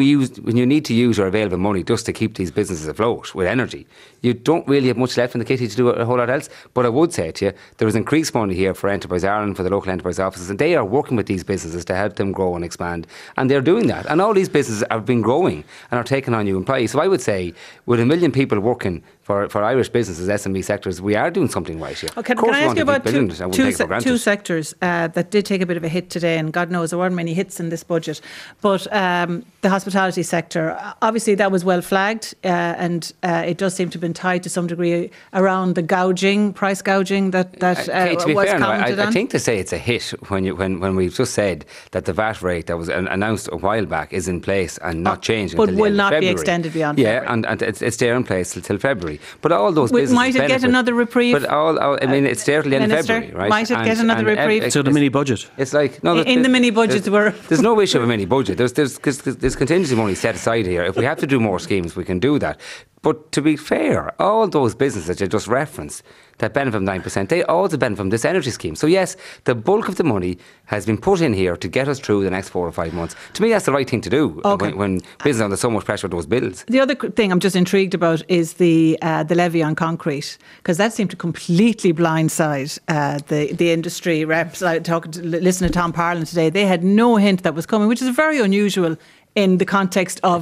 you need to use your available money just to keep these businesses afloat with energy, you don't really have much left in the kitty to do a whole lot else. But I would say to you, there is increased money here for Enterprise Ireland, for the local enterprise offices, and they are working with these businesses to help them grow and expand, and they're doing that. And all these businesses have been growing and are taking on new employees. So I would say, with 1 million people working for Irish businesses, SME sectors, we are doing something right here. Okay, can I ask you about two sectors that did take a bit of a hit today, and God knows there weren't many hits in this budget, but the hospitality sector, obviously that was well flagged, and it does seem to have been tied to some degree around the price gouging that was commented on. I think to say it's a hit when we've just said that the VAT rate that was announced a while back is in place and not changing, but will not be extended beyond February. And it's there in place till February. But all those businesses might it get another reprieve? But it's there till the end of February, right? Might it get another reprieve? So the mini budget. It's like in the mini budget there's no issue of a mini budget. There's contingency money set aside here. If we have to do more schemes, we can do that. But to be fair, all those businesses that you just referenced that benefit from 9%, they also benefit from this energy scheme. So yes, the bulk of the money has been put in here to get us through the next 4 or 5 months. To me, that's the right thing to do when business is under so much pressure with those bills. The other thing I'm just intrigued about is the levy on concrete, because that seemed to completely blindside the industry reps. Listening to Tom Parlin today, they had no hint that was coming, which is very unusual in the context of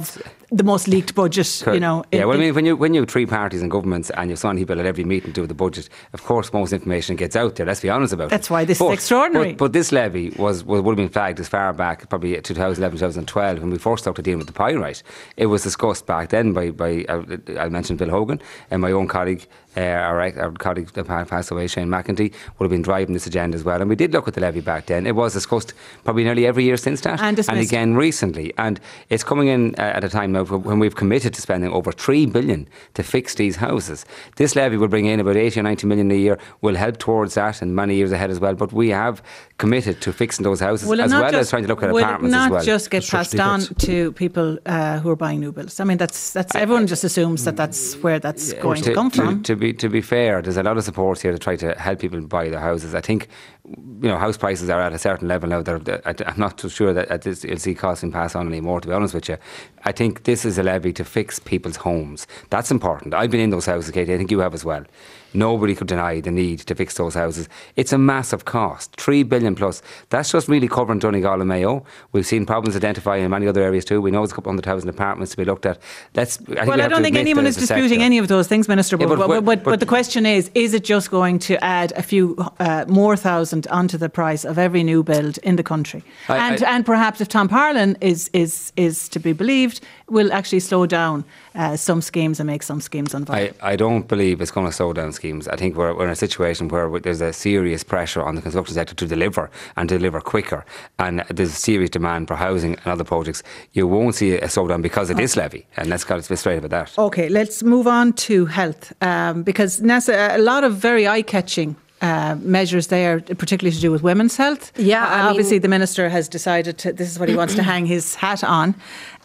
the most leaked budget, I mean, when you have three parties in governments and you've so many people at every meeting to do the budget, of course most information gets out there, let's be honest about it. That's why this is extraordinary. But this levy would have been flagged as far back, probably 2011, 2012, when we first started dealing with the pyrite. It was discussed back then by I mentioned Bill Hogan and my own colleague, our colleague that passed away, Shane McEntee, would have been driving this agenda as well. And we did look at the levy back then. It was discussed probably nearly every year since that. And again recently. And it's coming in at a time now when we've committed to spending over $3 billion to fix these houses. This levy will bring in about 80 or 90 million a year, will help towards that and many years ahead as well. But we have committed to fixing those houses as trying to look at apartments as well. Will it not just get passed on to people who are buying new builds? I mean, that's everyone just assumes that's where that's going to come from. To be fair, there's a lot of support here to try to help people buy their houses. I think, house prices are at a certain level now. I'm not too sure that you'll see costs being passed on anymore, to be honest with you. I think this is a levy to fix people's homes. That's important. I've been in those houses, Katie. I think you have as well. Nobody could deny the need to fix those houses. It's a massive cost, $3 billion plus. That's just really covering Donegal and Mayo. We've seen problems identified in many other areas too. We know there's a couple 100,000 apartments to be looked at. I don't think anyone is disputing any of those things, Minister. But the question is it just going to add a few more thousand onto the price of every new build in the country? And perhaps if Tom Parlin is to be believed, will actually slow down some schemes and make some schemes unviable. I don't believe it's going to slow down schemes. I think we're in a situation where there's a serious pressure on the construction sector to deliver quicker, and there's a serious demand for housing and other projects. You won't see a slowdown because of this levy, and let's get straight about that. Okay, let's move on to health, because NASA, a lot of very eye-catching measures there, particularly to do with women's health. Yeah, obviously the Minister has decided this is what he wants to hang his hat on.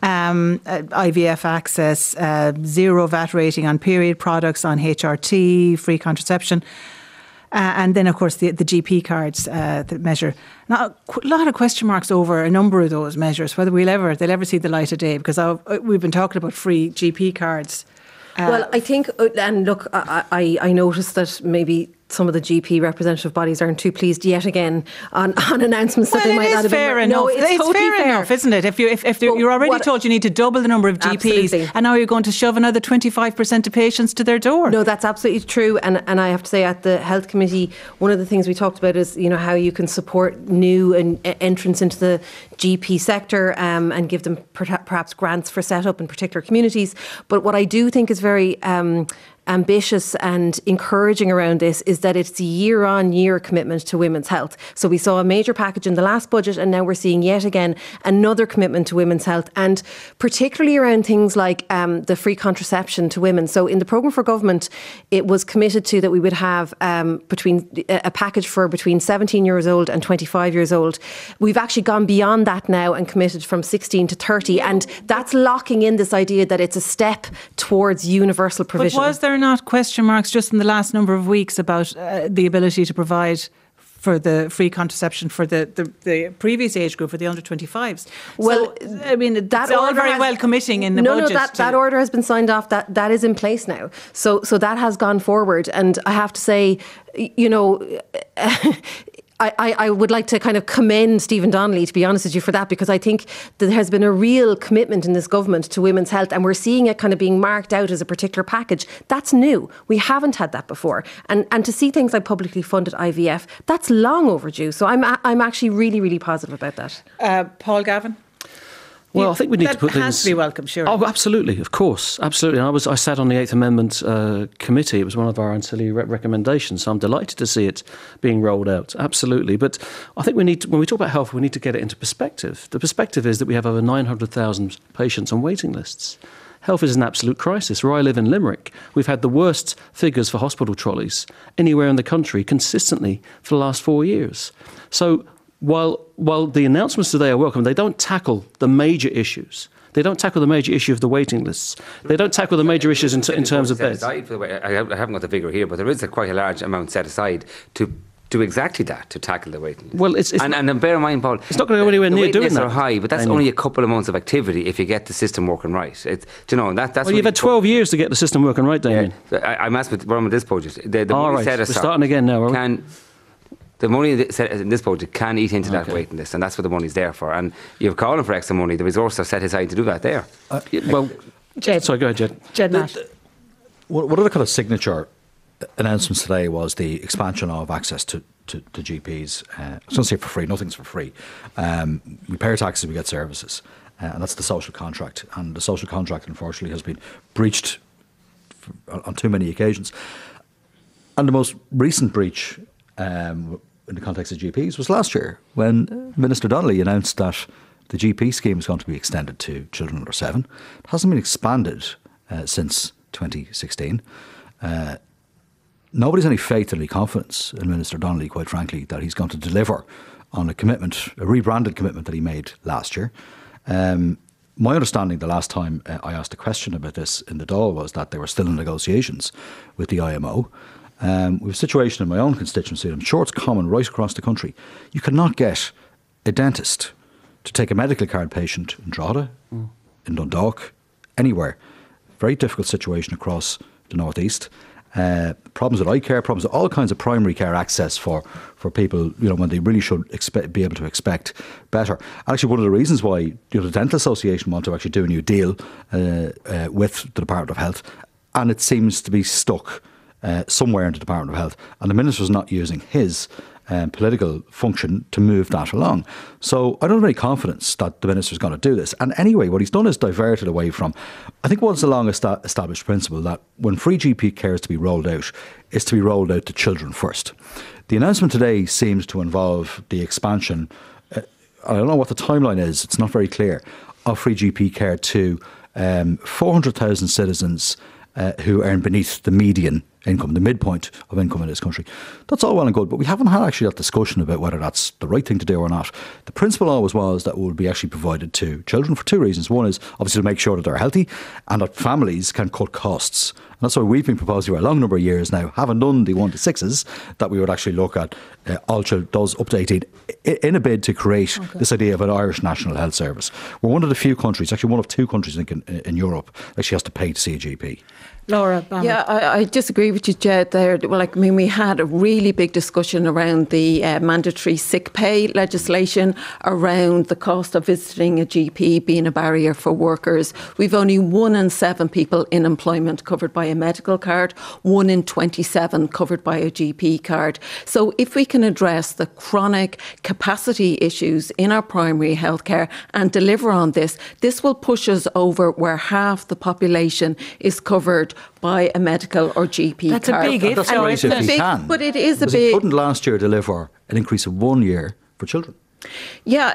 IVF access, zero VAT rating on period products, on HRT, free contraception. And then, of course, the GP cards, the measure. Now, a lot of question marks over a number of those measures, whether they'll ever see the light of day, because we've been talking about free GP cards. Well, I think, and look, I noticed that maybe some of the GP representative bodies aren't too pleased yet again on announcements that they might not have been. Fair enough. No, it's totally fair enough, isn't it? If you're already told you need to double the number of GPs, absolutely. And now you're going to shove another 25% of patients to their door. No, that's absolutely true. And I have to say, at the Health Committee, one of the things we talked about is how you can support new entrants into the GP sector and give them perhaps grants for set up in particular communities. But what I do think is very ambitious and encouraging around this is that it's a year-on-year commitment to women's health. So we saw a major package in the last budget, and now we're seeing yet again another commitment to women's health, and particularly around things like the free contraception to women. So in the programme for government, it was committed to that we would have a package for between 17 years old and 25 years old. We've actually gone beyond that now and committed from 16 to 30, and that's locking in this idea that it's a step towards universal provision. But was there not question marks just in the last number of weeks about the ability to provide for the free contraception for the previous age group, for the under 25s? Well, so, I mean, that's all very well committing in the budget. No, that order has been signed off. That is in place now. So that has gone forward, and I have to say, I would like to kind of commend Stephen Donnelly, to be honest with you, for that, because I think that there has been a real commitment in this government to women's health, and we're seeing it kind of being marked out as a particular package. That's new. We haven't had that before. And to see things like publicly funded IVF, that's long overdue. So I'm actually really, really positive about that. Paul Gavin? Well, I think we need to put things... That has to be welcome, sure. Oh, absolutely, of course, absolutely. And I sat on the Eighth Amendment committee. It was one of our ancillary recommendations, so I'm delighted to see it being rolled out, absolutely. But I think when we talk about health, we need to get it into perspective. The perspective is that we have over 900,000 patients on waiting lists. Health is an absolute crisis. Where I live in Limerick, we've had the worst figures for hospital trolleys anywhere in the country consistently for the last 4 years. So while the announcements today are welcome, they don't tackle the major issues. They don't tackle the major issue of the waiting lists. They don't tackle the major issues in terms of beds. I haven't got the figure here, but there is quite a large amount set aside to do exactly that, to tackle the waiting list. Well, and bear in mind, Paul, it's not going to go anywhere near doing that. The waiting lists are high, but that's only a couple of months of activity if you get the system working right. That's well, you've had 12 years to get the system working right, Damien. I'm asking, we're on with this budget. All right, we're starting again now, are we? The money set in this budget can eat into that waiting list, and that's what the money's there for. And you're calling for extra money. The resources are set aside to do that there. Jed. Sorry, go ahead, Jed. Jed Nash. One of the kind of signature announcements today was the expansion of access to GPs. I was going to say for free. Nothing's for free. We pay our taxes, we get services. And that's the social contract. And the social contract, unfortunately, has been breached on too many occasions. And the most recent breach in the context of GPs was last year when Minister Donnelly announced that the GP scheme is going to be extended to children under 7. It hasn't been expanded since 2016. Nobody's any faith or any confidence in Minister Donnelly, quite frankly, that he's going to deliver on a commitment, a rebranded commitment that he made last year. My understanding the last time I asked a question about this in the Dáil was that they were still in negotiations with the IMO. We have a situation in my own constituency, I'm sure it's common right across the country. You cannot get a dentist to take a medical card patient in Drogheda, in Dundalk, anywhere. Very difficult situation across the northeast. Problems with eye care, problems with all kinds of primary care access for people, when they really should be able to expect better. Actually, one of the reasons why the Dental Association want to actually do a new deal with the Department of Health, and it seems to be stuck somewhere in the Department of Health, and the Minister's not using his political function to move that along. So I don't have any confidence that the Minister's going to do this. And anyway, what he's done is diverted away from, I think what's a long established principle that when free GP care is to be rolled out, it's to be rolled out to children first. The announcement today seems to involve the expansion, I don't know what the timeline is, it's not very clear, of free GP care to 400,000 citizens who earn beneath the median income, the midpoint of income in this country. That's all well and good, but we haven't had actually that discussion about whether that's the right thing to do or not. The principle always was that it would be actually provided to children for two reasons. One is obviously to make sure that they're healthy and that families can cut costs. And that's why we've been proposing for a long number of years now, having done the 1 to 6s, that we would actually look at all children, those up to 18, in a bid to create this idea of an Irish National Health Service. We're one of the few countries, actually one of two countries in Europe, that actually has to pay to see a GP. Laura Bannon. Yeah, I disagree with you, Jed, there. We had a really big discussion around the mandatory sick pay legislation, around the cost of visiting a GP being a barrier for workers. We've only 1 in 7 people in employment covered by a medical card, 1 in 27 covered by a GP card. So if we can address the chronic capacity issues in our primary healthcare and deliver on this, this will push us over where half the population is covered by a medical or GP that's card. A big if. That's great if he can. But it is a big... He couldn't last year deliver an increase of 1 year for children. Yeah,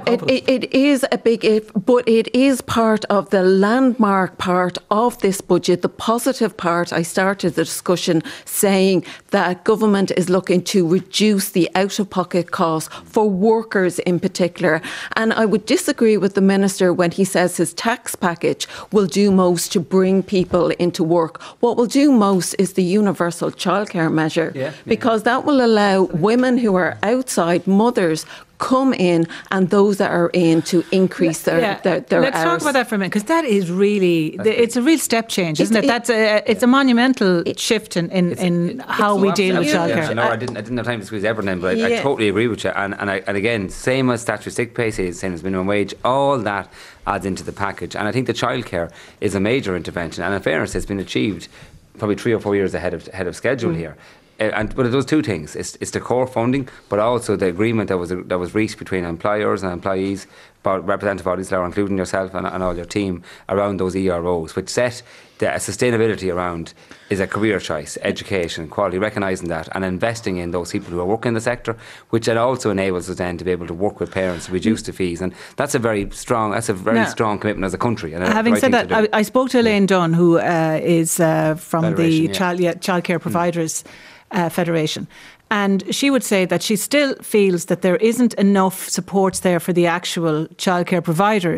it is a big if, but it is part of the landmark part of this budget, the positive part. I started the discussion saying that government is looking to reduce the out-of-pocket costs for workers in particular. And I would disagree with the Minister when he says his tax package will do most to bring people into work. What will do most is the universal childcare measure, because that will allow women who are outside, mothers, come in, and those that are in to increase their Let's hours. talk about that for a minute, because that is really, it's a real step change, isn't it? It's a monumental shift in how we deal with childcare. I didn't have time to squeeze everything in, but I totally agree with you. And again, same as statutory sick pay, same as minimum wage, all that adds into the package. And I think the childcare is a major intervention. And in fairness, it's been achieved probably 3 or 4 years ahead of schedule here. But it does two things. It's the core funding, but also the agreement that was reached between employers and employees, representative bodies, including yourself and all your team, around those EROs, which set the sustainability around is a career choice, education, quality, recognising that and investing in those people who are working in the sector, which then also enables us then to be able to work with parents, reduce the fees, and that's a very strong strong commitment as a country. And having said that, I spoke to Elaine Dunn, who is from the Childcare Providers Federation, and she would say that she still feels that there isn't enough supports there for the actual childcare providers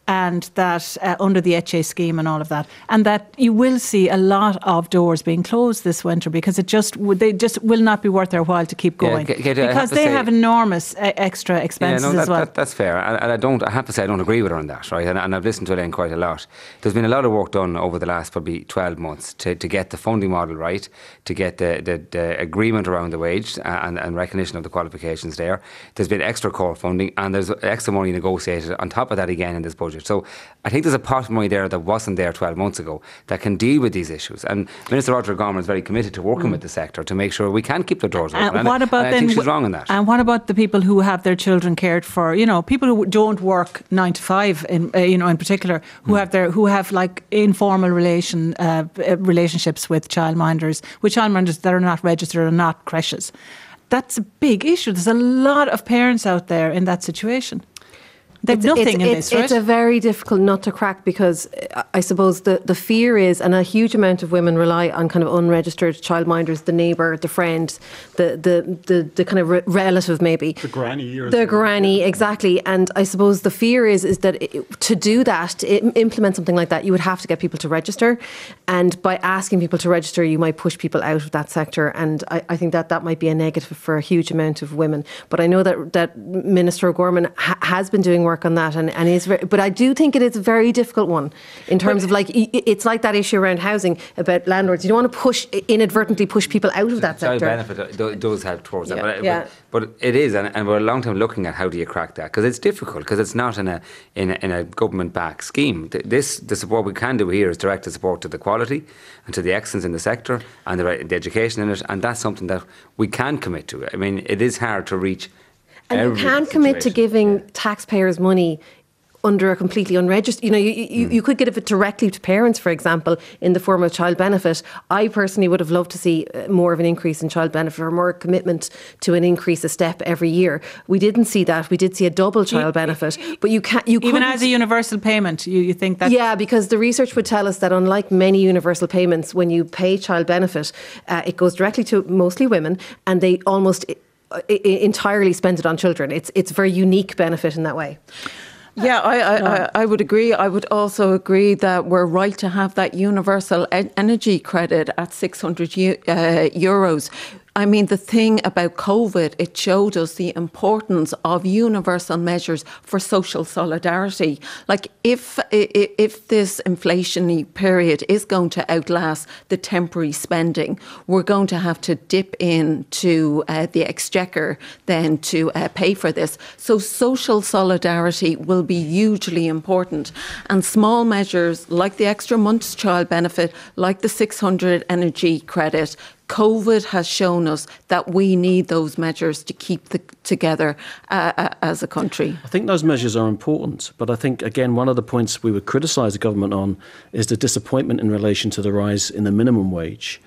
and that under the ECHE scheme and all of that, and that you will see a lot of doors being closed this winter because they just will not be worth their while to keep going because they have enormous extra expenses as well. That's fair, and I have to say I don't agree with her on that, right? And I've listened to Elaine quite a lot. There's been a lot of work done over the last probably 12 months to get the funding model right, to get the agreement around the wage and recognition of the qualifications there. There's been extra core funding and there's extra money negotiated on top of that again in this budget. So I think there's a pot of money there that wasn't there 12 months ago that can deal with these issues. And Minister Roderick Gorman is very committed to working with the sector to make sure we can keep the doors open. And I think she's wrong on that. And what about the people who have their children cared for? People who don't work 9 to 5, in particular, who have like informal relationships with childminders that are not registered and not creches. That's a big issue. There's a lot of parents out there in that situation. They've nothing in this, right? It's a very difficult nut to crack because I suppose the fear is, and a huge amount of women rely on kind of unregistered childminders, the neighbour, the friend, the kind of relative maybe. The granny. The granny, exactly. And I suppose the fear is that to do that, to implement something like that, you would have to get people to register. And by asking people to register, you might push people out of that sector. And I think that might be a negative for a huge amount of women. But I know that Minister O'Gorman has been doing work on that and is but I do think it is a very difficult one in terms of like it's like that issue around housing about landlords. You don't want to inadvertently push people out of that sector. Benefit does help towards that, but it is, and we're a long time looking at how do you crack that, because it's difficult, because it's not in a government backed scheme. The support we can do here is direct the support to the quality and to the excellence in the sector and the education in it, and that's something that we can commit to. I mean, it is hard to reach. And you can't commit to giving taxpayers money under a completely unregistered. You could give it directly to parents, for example, in the form of child benefit. I personally would have loved to see more of an increase in child benefit or more commitment to an increase a step every year. We didn't see that. We did see a double child benefit, but you can't. Even as a universal payment, you think that? Yeah, because the research would tell us that unlike many universal payments, when you pay child benefit, it goes directly to mostly women, and they almost entirely spend it on children. It's a very unique benefit in that way. Yeah, I would agree. I would also agree that we're right to have that universal energy credit at 600 euros. I mean, the thing about COVID, it showed us the importance of universal measures for social solidarity. Like, if this inflationary period is going to outlast the temporary spending, we're going to have to dip into the exchequer then to pay for this. So social solidarity will be hugely important. And small measures like the extra month's child benefit, like the 600 energy credit, COVID has shown us that we need those measures to keep together as a country. I think those measures are important, but I think, again, one of the points we would criticise the government on is the disappointment in relation to the rise in the minimum wage.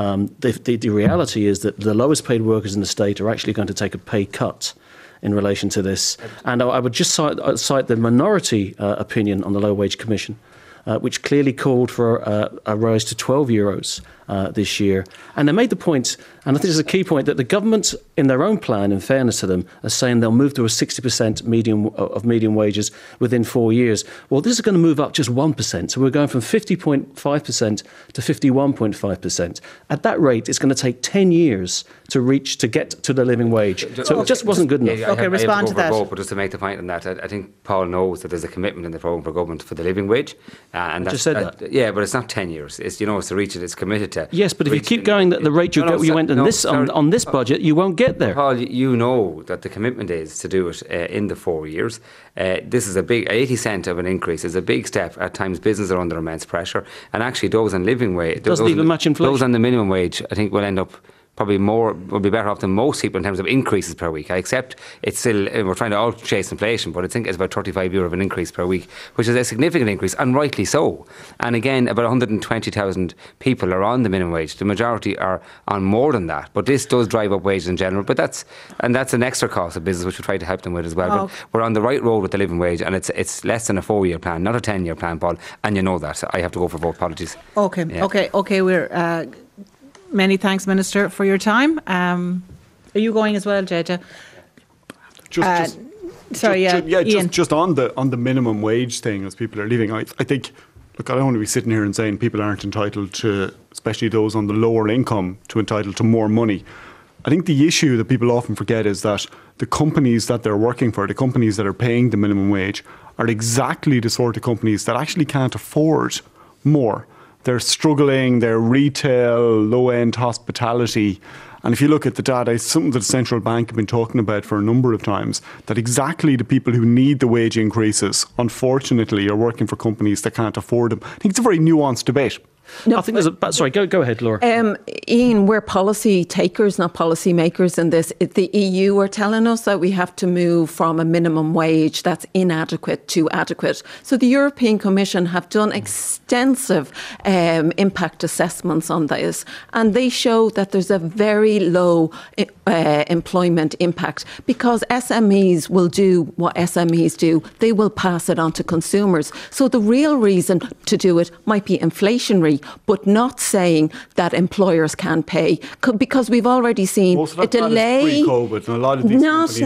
The reality is that the lowest paid workers in the state are actually going to take a pay cut in relation to this. And I would just cite the minority opinion on the Low Wage Commission, which clearly called for a rise to €12 this year. And they made the point, and I think it's a key point, that the government, in their own plan, in fairness to them, are saying they'll move to a 60% median wages within 4 years. Well, this is going to move up just 1%. So we're going from 50.5% to 51.5%. At that rate, it's going to take 10 years to get to the living wage. So it just wasn't good enough. Respond to that. But just to make the point on that, I think Paul knows that there's a commitment in the programme for government for the living wage. And I just said that. Yeah, but it's not 10 years. It's to reach it. It's committed to. Yes, but if you keep going at the rate you went on this budget, you won't get there. Paul, you know that the commitment is to do it in the 4 years. This is a big 80 cent of an increase. It's a big step. At times, businesses are under immense pressure, and actually, those on living wage doesn't even match inflation. Those on the minimum wage, I think, will end up. Probably will be better off than most people in terms of increases per week. I accept it's still, we're trying to all chase inflation, but I think it's about €35 of an increase per week, which is a significant increase, and rightly so. And again, about 120,000 people are on the minimum wage. The majority are on more than that. But this does drive up wages in general. But that's an extra cost of business, which we try to help them with as well. But we're on the right road with the living wage, and it's less than a 4-year plan, not a 10-year plan, Paul. And you know that. I have to go for both policies. Okay. We're. Many thanks, Minister, for your time. Are you going as well, Jeja? Just on the minimum wage thing, as people are leaving, I think, look, I don't want to be sitting here and saying people aren't entitled to, especially those on the lower income, entitled to more money. I think the issue that people often forget is that the companies that they're working for, the companies that are paying the minimum wage, are exactly the sort of companies that actually can't afford more. They're struggling, they're retail, low-end hospitality. And if you look at the data, it's something that the central bank have been talking about for a number of times, that exactly the people who need the wage increases, unfortunately, are working for companies that can't afford them. I think it's a very nuanced debate. No, I think sorry, go ahead, Laura. Ian, we're policy takers, not policy makers in this. The EU are telling us that we have to move from a minimum wage that's inadequate to adequate. So the European Commission have done extensive impact assessments on this, and they show that there's a very low employment impact, because SMEs will do what SMEs do. They will pass it on to consumers. So the real reason to do it might be inflationary, but not saying that employers can pay, because we've already seen a delay. Pre-COVID, and a lot of these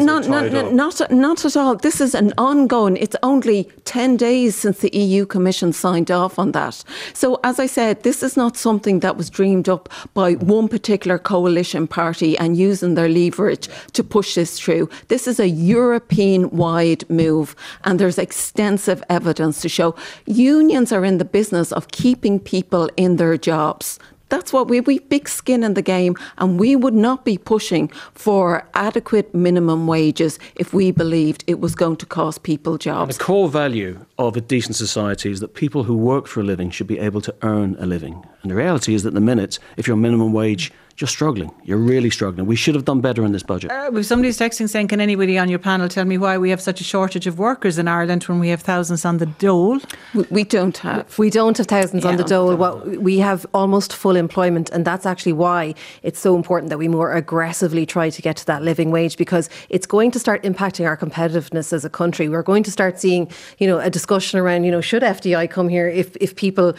not at all. This is an ongoing. It's only 10 days since the EU Commission signed off on that. So, as I said, this is not something that was dreamed up by one particular coalition party and using their leverage to push this through. This is a European-wide move, and there's extensive evidence to show unions are in the business of keeping people in their jobs. That's what we big skin in the game, and we would not be pushing for adequate minimum wages if we believed it was going to cost people jobs. The core value of a decent society is that people who work for a living should be able to earn a living. And the reality is that at the minute, if you're minimum wage, you're struggling. You're really struggling. We should have done better in this budget. Somebody's texting saying, can anybody on your panel tell me why we have such a shortage of workers in Ireland when we have thousands on the dole? We don't have thousands on the dole. Well, we have almost full employment, and that's actually why it's so important that we more aggressively try to get to that living wage, because it's going to start impacting our competitiveness as a country. We're going to start seeing, a discussion around, should FDI come here if people,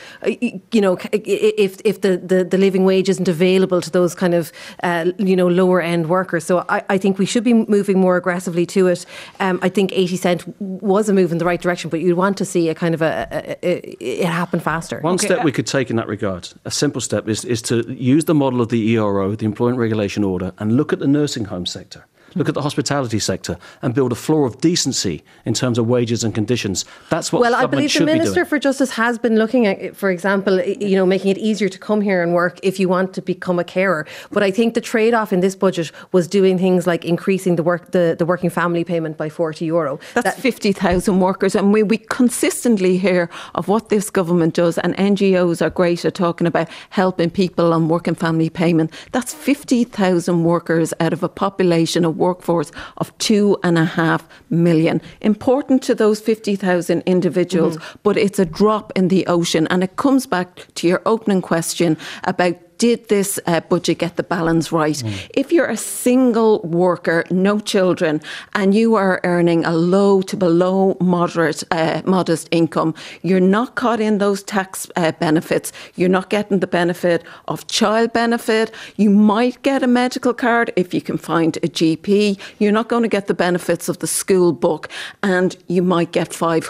if the living wage isn't available to those kind of, lower end workers. So I think we should be moving more aggressively to it. I think 80 cent was a move in the right direction, but you'd want to see a kind of it happen faster. One step we could take in that regard, a simple step, is to use the model of the ERO, the Employment Regulation Order, and look at the nursing home sector. Look at the hospitality sector and build a floor of decency in terms of wages and conditions. That's what I believe the Minister for Justice has been looking at, for example, making it easier to come here and work if you want to become a carer. But I think the trade-off in this budget was doing things like increasing the working family payment by €40. That's 50,000 workers, and we consistently hear of what this government does, and NGOs are great at talking about helping people on working family payment. That's 50,000 workers out of a population of workforce of 2.5 million. Important to those 50,000 individuals, but it's a drop in the ocean. And it comes back to your opening question about, did this budget get the balance right? If you're a single worker, no children, and you are earning a low to below modest income, you're not caught in those tax benefits. You're not getting the benefit of child benefit. You might get a medical card if you can find a GP. You're not going to get the benefits of the school book, and you might get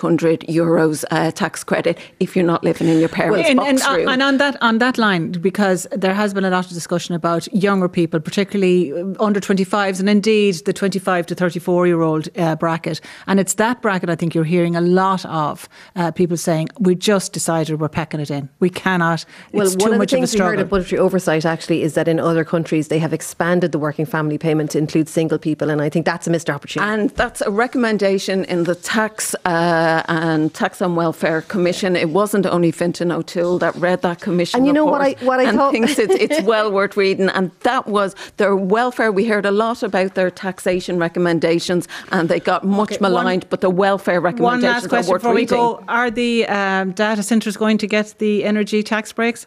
€500 tax credit if you're not living in your parents' box room. And on that line, because there has been a lot of discussion about younger people, particularly under 25s, and indeed the 25 to 34-year-old bracket. And it's that bracket I think you're hearing a lot of people saying, we just decided we're packing it in. We cannot. It's too much of a struggle. One of the things we heard at Budgetary Oversight actually is that in other countries they have expanded the working family payment to include single people, and I think that's a missed opportunity. And that's a recommendation in the Tax and Welfare Commission. It wasn't only Fintan O'Toole that read that commission and you know report what I thought thinks it's well worth reading, and that was their welfare. We heard a lot about their taxation recommendations, and they got much maligned, but the welfare recommendations are worth reading. Before we go, are the data centres going to get the energy tax breaks?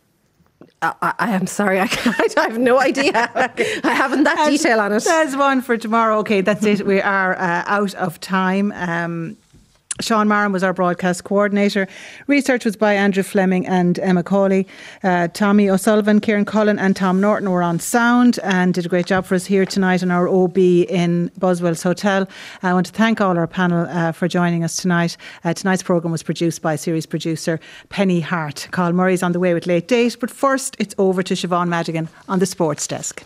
I am sorry, I have no idea. I haven't that detail on it. There's one for tomorrow. Okay, that's it. We are out of time. Sean Maran was our broadcast coordinator. Research was by Andrew Fleming and Emma Cawley. Tommy O'Sullivan, Kieran Cullen and Tom Norton were on sound and did a great job for us here tonight in our OB in Boswell's Hotel. I want to thank all our panel for joining us tonight. Tonight's programme was produced by series producer Penny Hart. Carl Murray's on the way with Late Date, but first it's over to Siobhan Madigan on the Sports Desk.